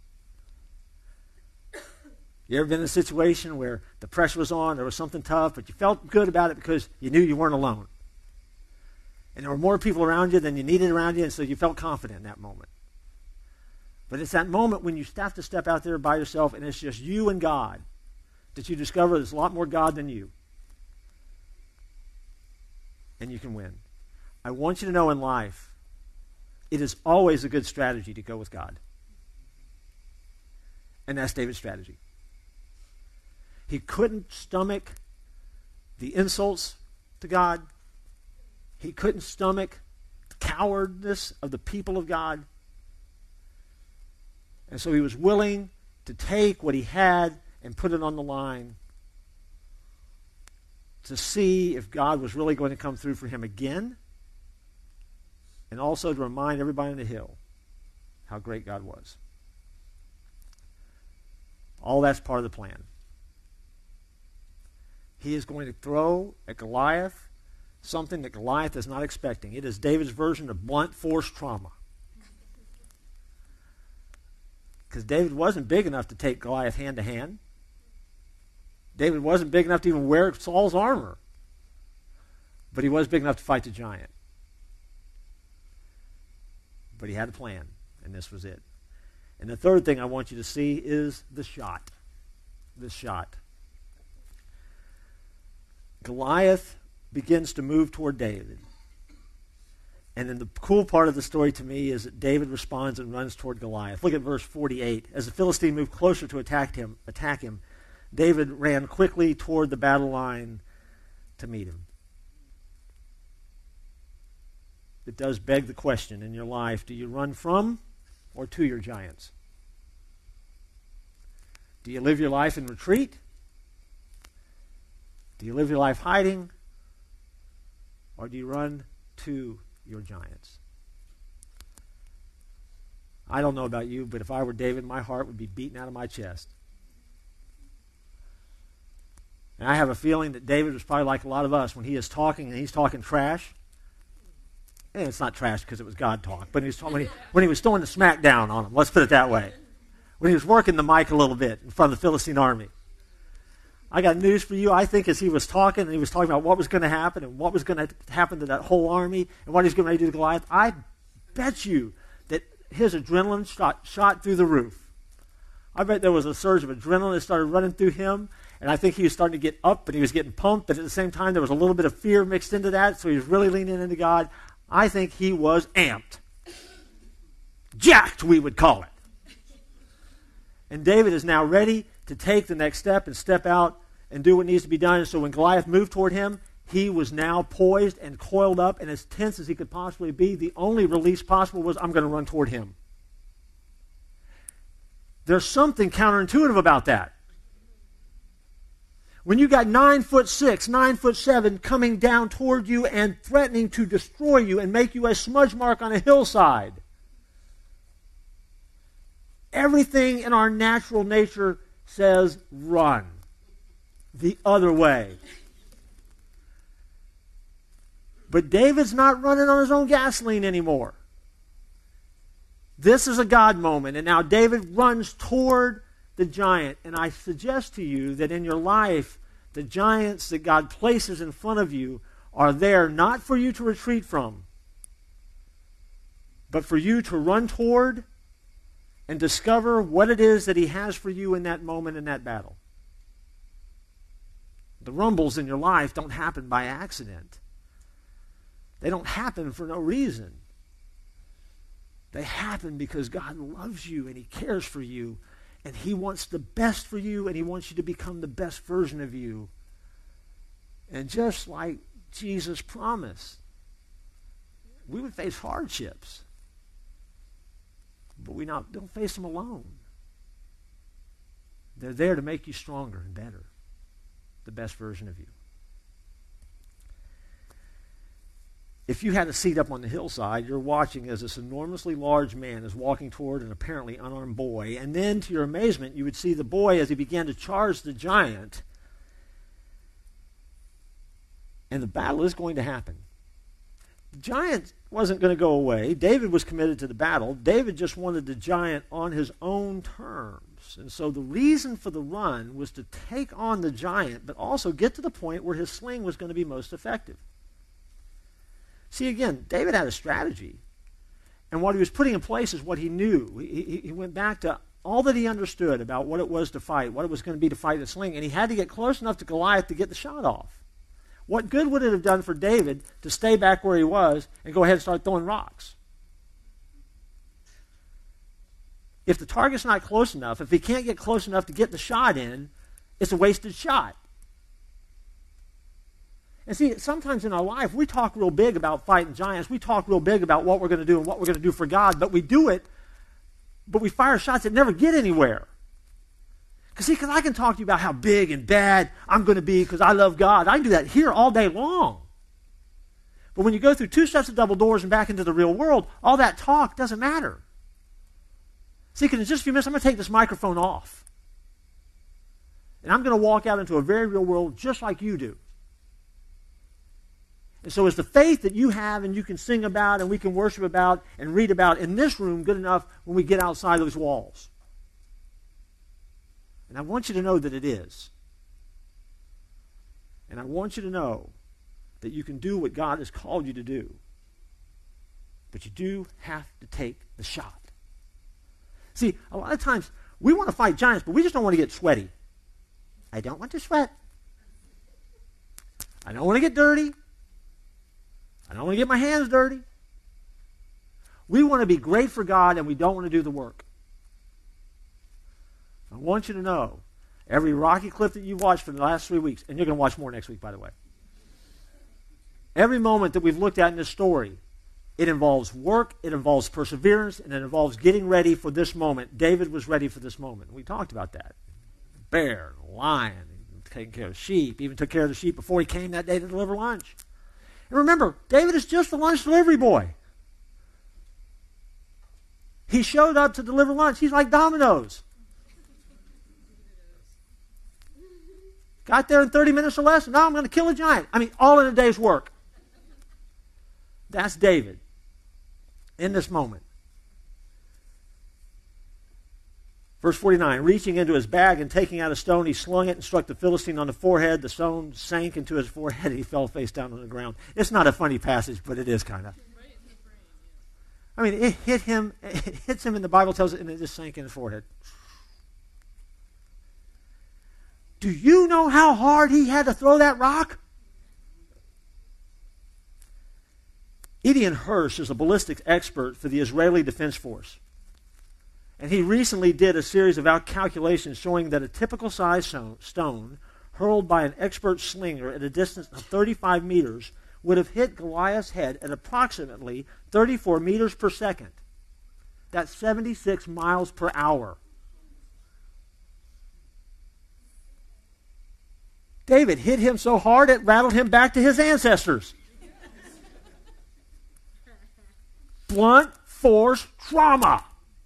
You ever been in a situation where the pressure was on, there was something tough, but you felt good about it because you knew you weren't alone? And there were more people around you than you needed around you, and so you felt confident in that moment. But it's that moment when you have to step out there by yourself, and it's just you and God, that you discover there's a lot more God than you. And you can win. I want you to know in life, it is always a good strategy to go with God. And that's David's strategy. He couldn't stomach the insults to God. He couldn't stomach the cowardice of the people of God. And so he was willing to take what he had and put it on the line to see if God was really going to come through for him again, and also to remind everybody on the hill how great God was. All that's part of the plan. He is going to throw at Goliath something that Goliath is not expecting. It is David's version of blunt force trauma. Because David wasn't big enough to take Goliath hand to hand. David wasn't big enough to even wear Saul's armor. But he was big enough to fight the giant. But he had a plan, and this was it. And the third thing I want you to see is the shot. The shot. Goliath begins to move toward David. And then the cool part of the story to me is that David responds and runs toward Goliath. Look at verse 48. As the Philistine moved closer to attack him, David ran quickly toward the battle line to meet him. It does beg the question in your life, do you run from or to your giants? Do you live your life in retreat? Do you live your life hiding? Or do you run to your giants? I don't know about you, but if I were David, my heart would be beaten out of my chest. And I have a feeling that David was probably like a lot of us when he is talking and he's talking trash. And it's not trash because it was God talk, but when he was throwing the smack down on him, let's put it that way. When he was working the mic a little bit in front of the Philistine army. I got news for you. I think as he was talking, and he was talking about what was going to happen and what was going to happen to that whole army and what he was going to do to Goliath, I bet you that his adrenaline shot through the roof. I bet there was a surge of adrenaline that started running through him, and I think he was starting to get up and he was getting pumped, but at the same time there was a little bit of fear mixed into that, so he was really leaning into God. I think he was amped. Jacked, we would call it. And David is now ready to take the next step and step out and do what needs to be done. And so when Goliath moved toward him, he was now poised and coiled up and as tense as he could possibly be. The only release possible was, I'm going to run toward him. There's something counterintuitive about that. When you got 9'6", 9'7" coming down toward you and threatening to destroy you and make you a smudge mark on a hillside, everything in our natural nature says run the other way. But David's not running on his own gasoline anymore. This is a God moment, and now David runs toward the giant. And I suggest to you that in your life, the giants that God places in front of you are there not for you to retreat from, but for you to run toward and discover what it is that he has for you in that moment, in that battle. The rumbles in your life don't happen by accident. They don't happen for no reason. They happen because God loves you and he cares for you and he wants the best for you and he wants you to become the best version of you. And just like Jesus promised, we would face hardships, but we don't face them alone. They're there to make you stronger and better, the best version of you. If you had a seat up on the hillside, you're watching as this enormously large man is walking toward an apparently unarmed boy, and then to your amazement, you would see the boy as he began to charge the giant, and the battle is going to happen. The giant wasn't going to go away. David was committed to the battle. David just wanted the giant on his own terms. And so the reason for the run was to take on the giant, but also get to the point where his sling was going to be most effective. See, again, David had a strategy. And what he was putting in place is what he knew. He went back to all that he understood about what it was to fight, what it was going to be to fight the sling, and he had to get close enough to Goliath to get the shot off. What good would it have done for David to stay back where he was and go ahead and start throwing rocks? If the target's not close enough, if he can't get close enough to get the shot in, it's a wasted shot. And see, sometimes in our life, we talk real big about fighting giants. We talk real big about what we're going to do and what we're going to do for God, but we do it, but we fire shots that never get anywhere. Because I can talk to you about how big and bad I'm going to be because I love God. I can do that here all day long. But when you go through 2 sets of double doors and back into the real world, all that talk doesn't matter. See, because in just a few minutes, I'm going to take this microphone off. And I'm going to walk out into a very real world just like you do. And so is the faith that you have and you can sing about and we can worship about and read about in this room good enough when we get outside those walls? And I want you to know that it is. And I want you to know that you can do what God has called you to do. But you do have to take the shot. See, a lot of times we want to fight giants, but we just don't want to get sweaty. I don't want to sweat. I don't want to get dirty. I don't want to get my hands dirty. We want to be great for God and we don't want to do the work. I want you to know, every Rocky clip that you've watched for the last 3 weeks, and you're going to watch more next week, by the way. Every moment that we've looked at in this story, it involves work, it involves perseverance, and it involves getting ready for this moment. David was ready for this moment. We talked about that. Bear, lion, taking care of sheep, even took care of the sheep before he came that day to deliver lunch. And remember, David is just the lunch delivery boy. He showed up to deliver lunch. He's like Domino's. Got there in 30 minutes or less, and now I'm going to kill a giant. I mean, all in a day's work. That's David in this moment. Verse 49, reaching into his bag and taking out a stone, he slung it and struck the Philistine on the forehead. The stone sank into his forehead and he fell face down on the ground. It's not a funny passage, but it is kind of. I mean, it hit him, it hits him, and the Bible tells it, and it just sank in his forehead. Do you know how hard he had to throw that rock? Gideon Hirsch is a ballistics expert for the Israeli Defense Force. And he recently did a series of calculations showing that a typical size stone hurled by an expert slinger at a distance of 35 meters would have hit Goliath's head at approximately 34 meters per second. That's 76 miles per hour. David hit him so hard it rattled him back to his ancestors. Blunt force trauma.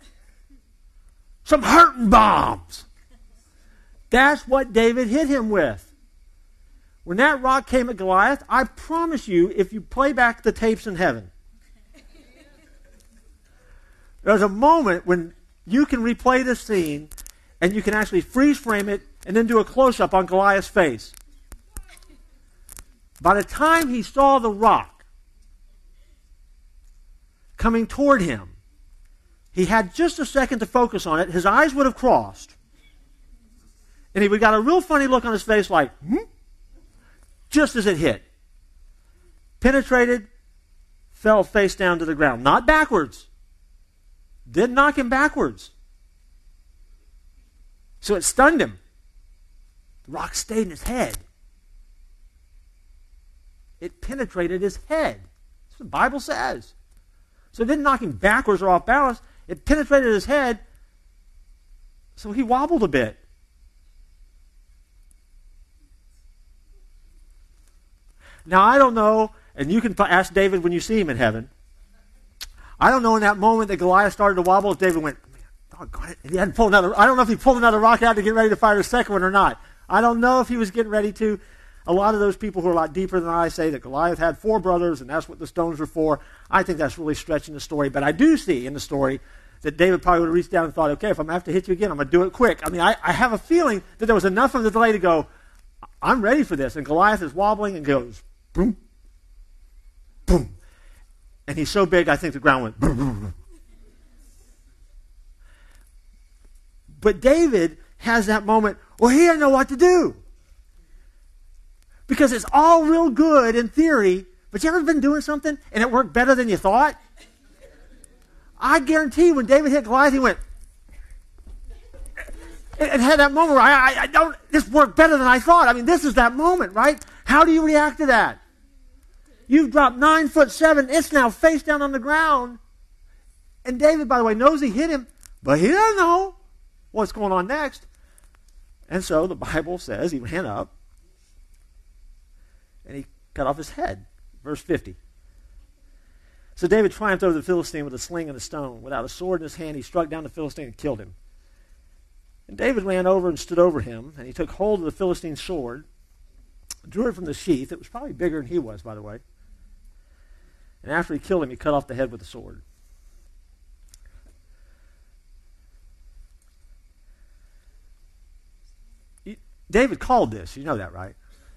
Some hurting bombs. That's what David hit him with. When that rock came at Goliath, I promise you, if you play back the tapes in heaven, there's a moment when you can replay this scene and you can actually freeze frame it and then do a close-up on Goliath's face. By the time he saw the rock coming toward him, he had just a second to focus on it. His eyes would have crossed. And he would have got a real funny look on his face like, just as it hit. Penetrated, fell face down to the ground. Not backwards. Didn't knock him backwards. So it stunned him. The rock stayed in his head. It penetrated his head. That's what the Bible says. So it didn't knock him backwards or off balance. It penetrated his head, so he wobbled a bit. Now, I don't know, and you can ask David when you see him in heaven. I don't know in that moment that Goliath started to wobble if David went, doggone it. He hadn't pulled another. I don't know if he pulled another rock out to get ready to fire the second one or not. I don't know if he was getting ready to. A lot of those people who are a lot deeper than I say that Goliath had 4 brothers and that's what the stones were for. I think that's really stretching the story. But I do see in the story that David probably would have reached down and thought, okay, if I'm going to have to hit you again, I'm going to do it quick. I mean, I have a feeling that there was enough of the delay to go, I'm ready for this. And Goliath is wobbling and goes, boom, boom. And he's so big, I think the ground went boom, boom, boom. But David has that moment, well, he didn't know what to do. Because it's all real good in theory, but you ever been doing something and it worked better than you thought? I guarantee when David hit Goliath, he went, and had that moment where I don't, this worked better than I thought. I mean, this is that moment, right? How do you react to that? You've dropped 9'7", it's now face down on the ground. And David, by the way, knows he hit him, but he doesn't know what's going on next. And so the Bible says he ran up and he cut off his head. Verse 50. So David triumphed over the Philistine with a sling and a stone. Without a sword in his hand, he struck down the Philistine and killed him. And David ran over and stood over him, and he took hold of the Philistine's sword, drew it from the sheath. It was probably bigger than he was, by the way. And after he killed him, he cut off the head with the sword. David called this. You know that, right?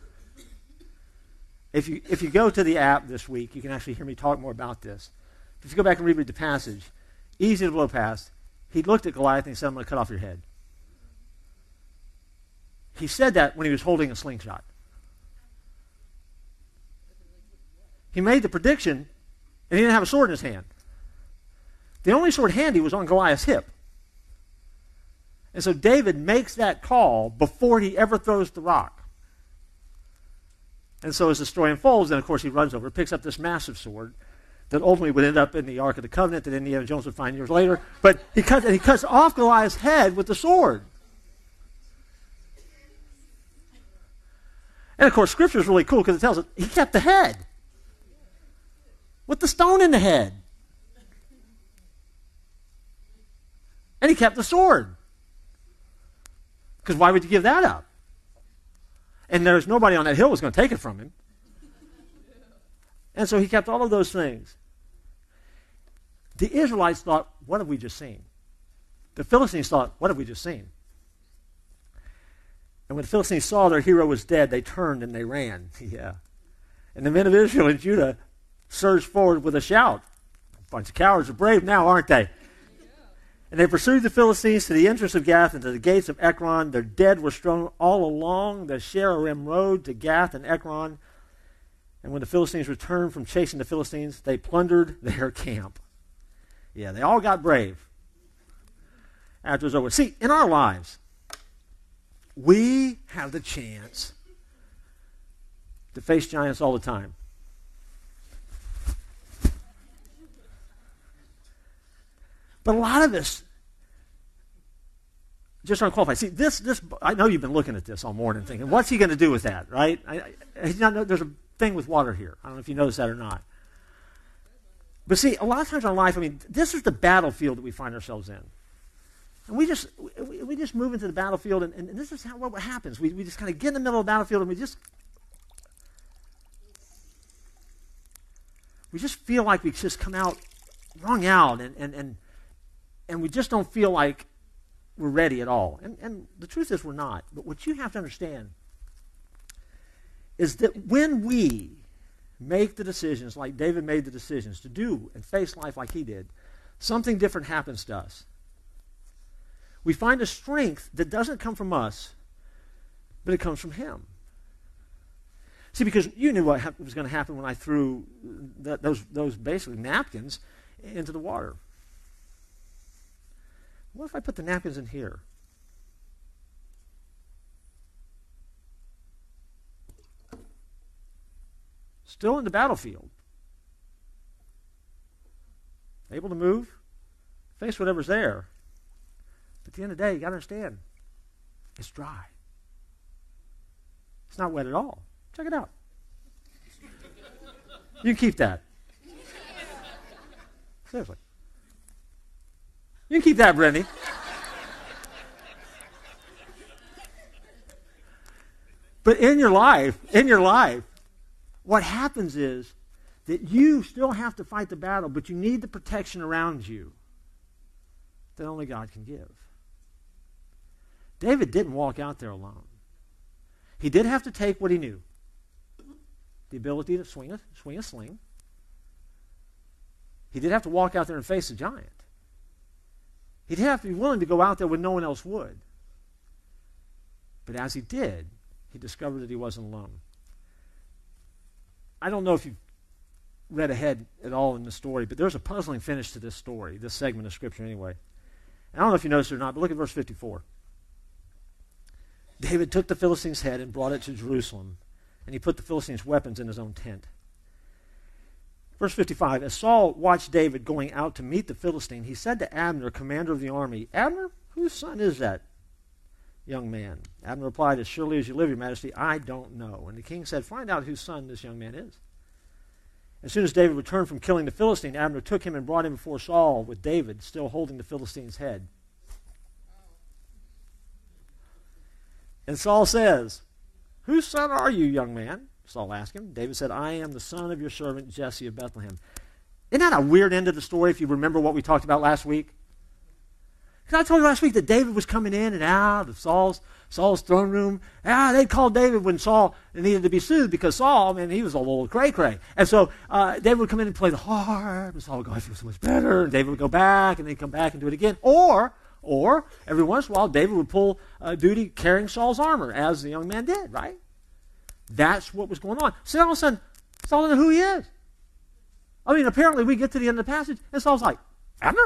If you go to the app this week, you can actually hear me talk more about this. If you go back and reread the passage, easy to blow past, he looked at Goliath and he said, I'm going to cut off your head. He said that when he was holding a slingshot. He made the prediction, and he didn't have a sword in his hand. The only sword handy was on Goliath's hip. And so David makes that call before he ever throws the rock. And so as the story unfolds, then of course he runs over, picks up this massive sword that ultimately would end up in the Ark of the Covenant that Indiana Jones would find years later. But he cuts off Goliath's head with the sword. And of course Scripture is really cool because it tells us he kept the head with the stone in the head. And he kept the sword. Because why would you give that up? And there's nobody on that hill who was going to take it from him. And so he kept all of those things. The Israelites thought, what have we just seen? The Philistines thought, what have we just seen? And when the Philistines saw their hero was dead, they turned and they ran. Yeah. And the men of Israel and Judah surged forward with a shout. A bunch of cowards are brave now, aren't they? And they pursued the Philistines to the entrance of Gath and to the gates of Ekron. Their dead were strewn all along the Sheraim road to Gath and Ekron. And when the Philistines returned from chasing the Philistines, they plundered their camp. Yeah, they all got brave after it was over. See, in our lives, we have the chance to face giants all the time. But a lot of us just aren't qualified. See, this. I know you've been looking at this all morning thinking, what's he going to do with that, right? There's a thing with water here. I don't know if you noticed that or not. But see, a lot of times in our life, I mean, this is the battlefield that we find ourselves in. And we just move into the battlefield, and this is what happens. We just kind of get in the middle of the battlefield, and we just feel like we just come out wrung out, and we just don't feel like we're ready at all. And the truth is we're not. But what you have to understand is that when we make the decisions like David made the decisions to do and face life like he did, something different happens to us. We find a strength that doesn't come from us, but it comes from him. See, because you knew what was going to happen when I threw those basically napkins into the water. What if I put the napkins in here? Still in the battlefield. Able to move, face whatever's there. But at the end of the day, you got to understand, it's dry. It's not wet at all. Check it out. You can keep that. Seriously. You can keep that, Brittany. But in your life, what happens is that you still have to fight the battle, but you need the protection around you that only God can give. David didn't walk out there alone. He did have to take what he knew. The ability to swing a sling. He did have to walk out there and face a giant. He'd have to be willing to go out there when no one else would. But as he did, he discovered that he wasn't alone. I don't know if you've read ahead at all in the story, but there's a puzzling finish to this story, this segment of Scripture anyway. And I don't know if you noticed it or not, but look at verse 54. David took the Philistine's head and brought it to Jerusalem, and he put the Philistine's weapons in his own tent. Verse 55, as Saul watched David going out to meet the Philistine, he said to Abner, commander of the army, Abner, whose son is that young man? Abner replied, as surely as you live, your majesty, I don't know. And the king said, find out whose son this young man is. As soon as David returned from killing the Philistine, Abner took him and brought him before Saul with David still holding the Philistine's head. And Saul says, whose son are you, young man? Saul asked him. David said, I am the son of your servant Jesse of Bethlehem. Isn't that a weird end of the story if you remember what we talked about last week? Because I told you last week that David was coming in and out of Saul's throne room. They called David when Saul needed to be soothed because Saul, man, he was a little cray-cray. And so David would come in and play the harp, and Saul would go, I feel so much better. And David would go back, and then come back and do it again. Or every once in a while, David would pull duty carrying Saul's armor, as the young man did, right? That's what was going on. So all of a sudden, Saul doesn't know who he is. I mean, apparently we get to the end of the passage, and Saul's like, Abner?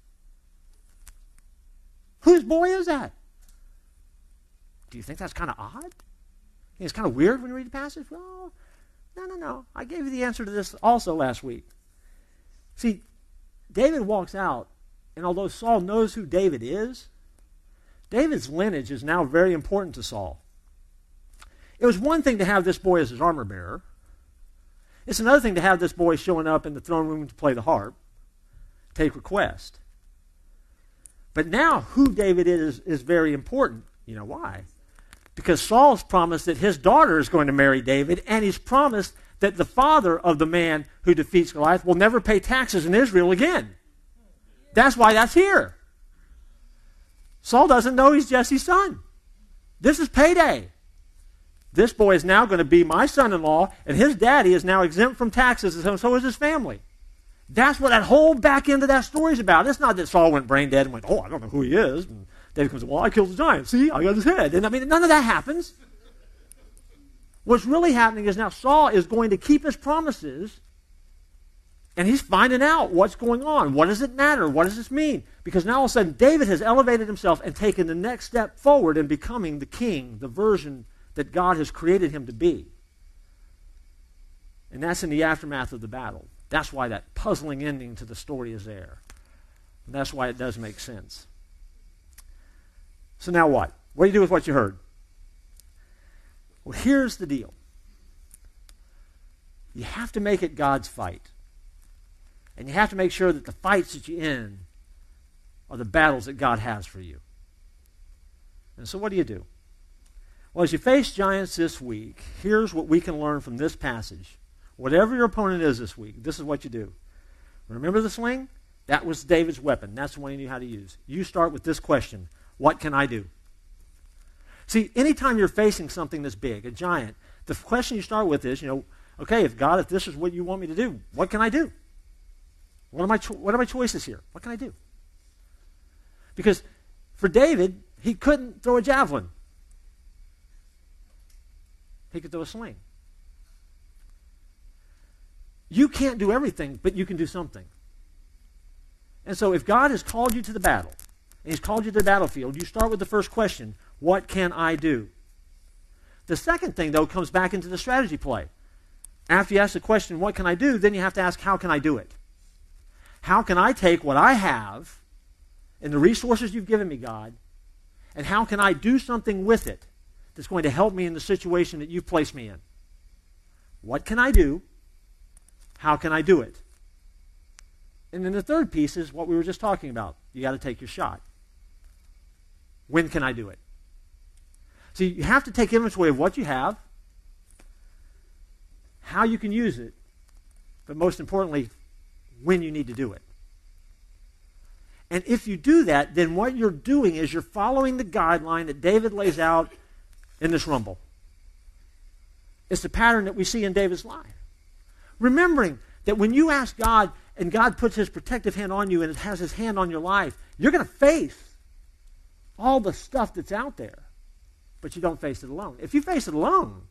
Whose boy is that? Do you think that's kind of odd? It's kind of weird when you read the passage? Well, no. I gave you the answer to this also last week. See, David walks out, and although Saul knows who David is, David's lineage is now very important to Saul. It was one thing to have this boy as his armor bearer. It's another thing to have this boy showing up in the throne room to play the harp, take request. But now who David is very important. You know why? Because Saul's promised that his daughter is going to marry David, and he's promised that the father of the man who defeats Goliath will never pay taxes in Israel again. That's why that's here. Saul doesn't know he's Jesse's son. This is payday. This boy is now going to be my son-in-law, and his daddy is now exempt from taxes, and so is his family. That's what that whole back end of that story is about. It's not that Saul went brain dead and went, I don't know who he is. And David comes, I killed the giant. See, I got his head. And I mean, none of that happens. What's really happening is now Saul is going to keep his promises, and he's finding out what's going on. What does it matter? What does this mean? Because now all of a sudden, David has elevated himself and taken the next step forward in becoming the king, the version that God has created him to be. And that's in the aftermath of the battle. That's why that puzzling ending to the story is there. And that's why it does make sense. So now what? What do you do with what you heard? Well, here's the deal. You have to make it God's fight. And you have to make sure that the fights that you're in are the battles that God has for you. And so what do? Well, as you face giants this week, here's what we can learn from this passage. Whatever your opponent is this week, this is what you do. Remember the sling? That was David's weapon. That's the one he knew how to use. You start with this question: what can I do? See, anytime you're facing something that's big, a giant, the question you start with is, okay, if this is what you want me to do, what can I do? What are my choices here? What can I do? Because for David, he couldn't throw a javelin. He could throw a sling. You can't do everything, but you can do something. And so if God has called you to the battle, and he's called you to the battlefield, you start with the first question, what can I do? The second thing, though, comes back into the strategy play. After you ask the question, what can I do, then you have to ask, how can I do it? How can I take what I have and the resources you've given me, God, and how can I do something with it that's going to help me in the situation that you've placed me in? What can I do? How can I do it? And then the third piece is what we were just talking about. You got to take your shot. When can I do it? So you have to take inventory of what you have, how you can use it, but most importantly, when you need to do it. And if you do that, then what you're doing is you're following the guideline that David lays out in this rumble. It's the pattern that we see in David's life. Remembering that when you ask God and God puts his protective hand on you and it has his hand on your life, you're going to face all the stuff that's out there. But you don't face it alone. If you face it alone,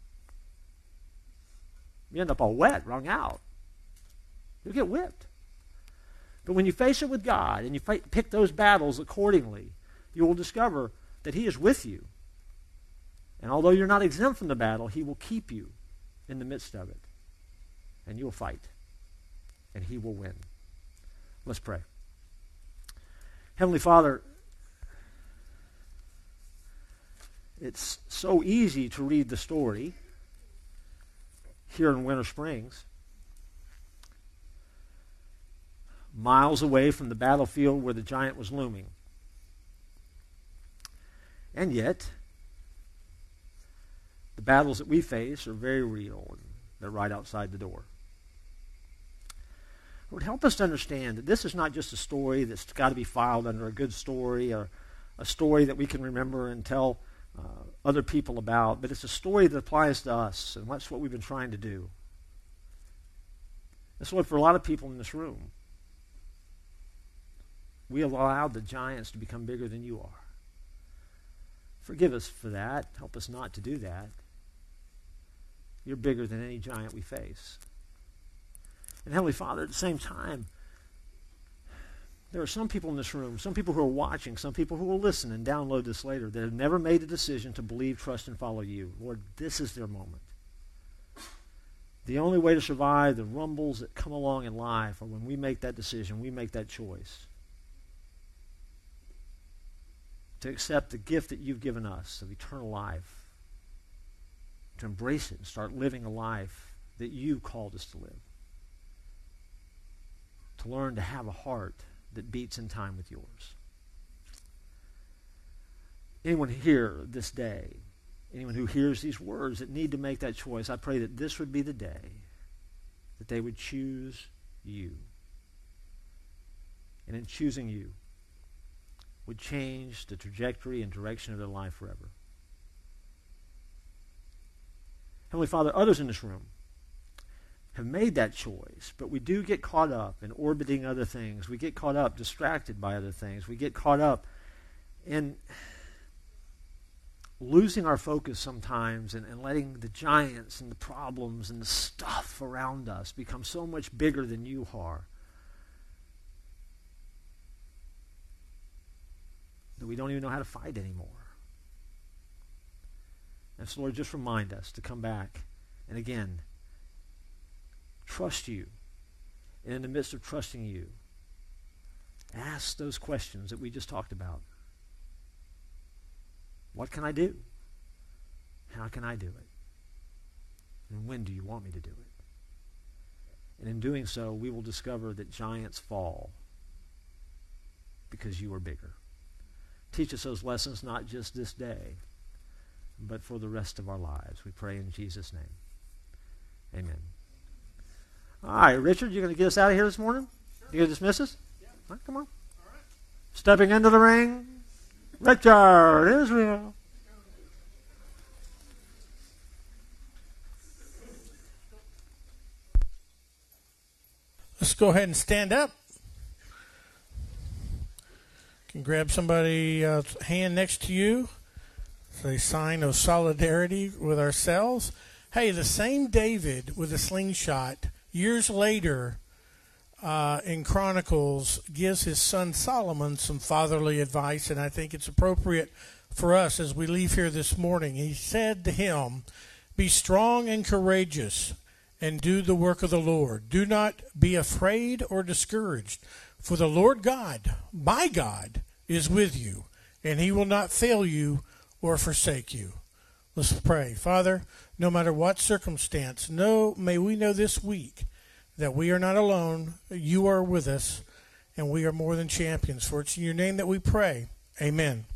you end up all wet, wrung out. You'll get whipped. But when you face it with God and you pick those battles accordingly, you will discover that he is with you. And although you're not exempt from the battle, he will keep you in the midst of it. And you'll fight. And he will win. Let's pray. Heavenly Father, it's so easy to read the story here in Winter Springs, miles away from the battlefield where the giant was looming. And yet, the battles that we face are very real, and they're right outside the door. Lord, help us to understand that this is not just a story that's got to be filed under a good story or a story that we can remember and tell other people about, but it's a story that applies to us, and that's what we've been trying to do. That's what for a lot of people in this room, we allowed the giants to become bigger than you are. Forgive us for that. Help us not to do that. You're bigger than any giant we face. And Heavenly Father, at the same time, there are some people in this room, some people who are watching, some people who will listen and download this later that have never made a decision to believe, trust, and follow you. Lord, this is their moment. The only way to survive the rumbles that come along in life are when we make that decision, we make that choice to accept the gift that you've given us of eternal life, to embrace it and start living a life that you called us to live, to learn to have a heart that beats in time with yours. Anyone here this day, anyone who hears these words that need to make that choice, I pray that this would be the day that they would choose you. And in choosing you, would change the trajectory and direction of their life forever. Heavenly Father, others in this room have made that choice, but we do get caught up in orbiting other things. We get caught up, distracted by other things. We get caught up in losing our focus sometimes and letting the giants and the problems and the stuff around us become so much bigger than you are that we don't even know how to fight anymore. And so, Lord, just remind us to come back and again trust you. And in the midst of trusting you, ask those questions that we just talked about. What can I do? How can I do it? And when do you want me to do it? And in doing so, we will discover that giants fall because you are bigger. Teach us those lessons not just this day, but for the rest of our lives. We pray in Jesus' name. Amen. All right, Richard, you're going to get us out of here this morning? Sure. You going to dismiss us? Yeah. All right, come on. All right. Stepping into the ring, Richard Israel. Let's go ahead and stand up. You can grab somebody's hand next to you. It's a sign of solidarity with ourselves. Hey, the same David with a slingshot years later in Chronicles gives his son Solomon some fatherly advice, and I think it's appropriate for us as we leave here this morning. He said to him, "Be strong and courageous, and do the work of the Lord. Do not be afraid or discouraged, for the Lord God, my God, is with you, and he will not fail you or forsake you." Let's pray. Father, no matter what circumstance, may we know this week that we are not alone. You are with us, and we are more than champions. For it's in your name that we pray. Amen.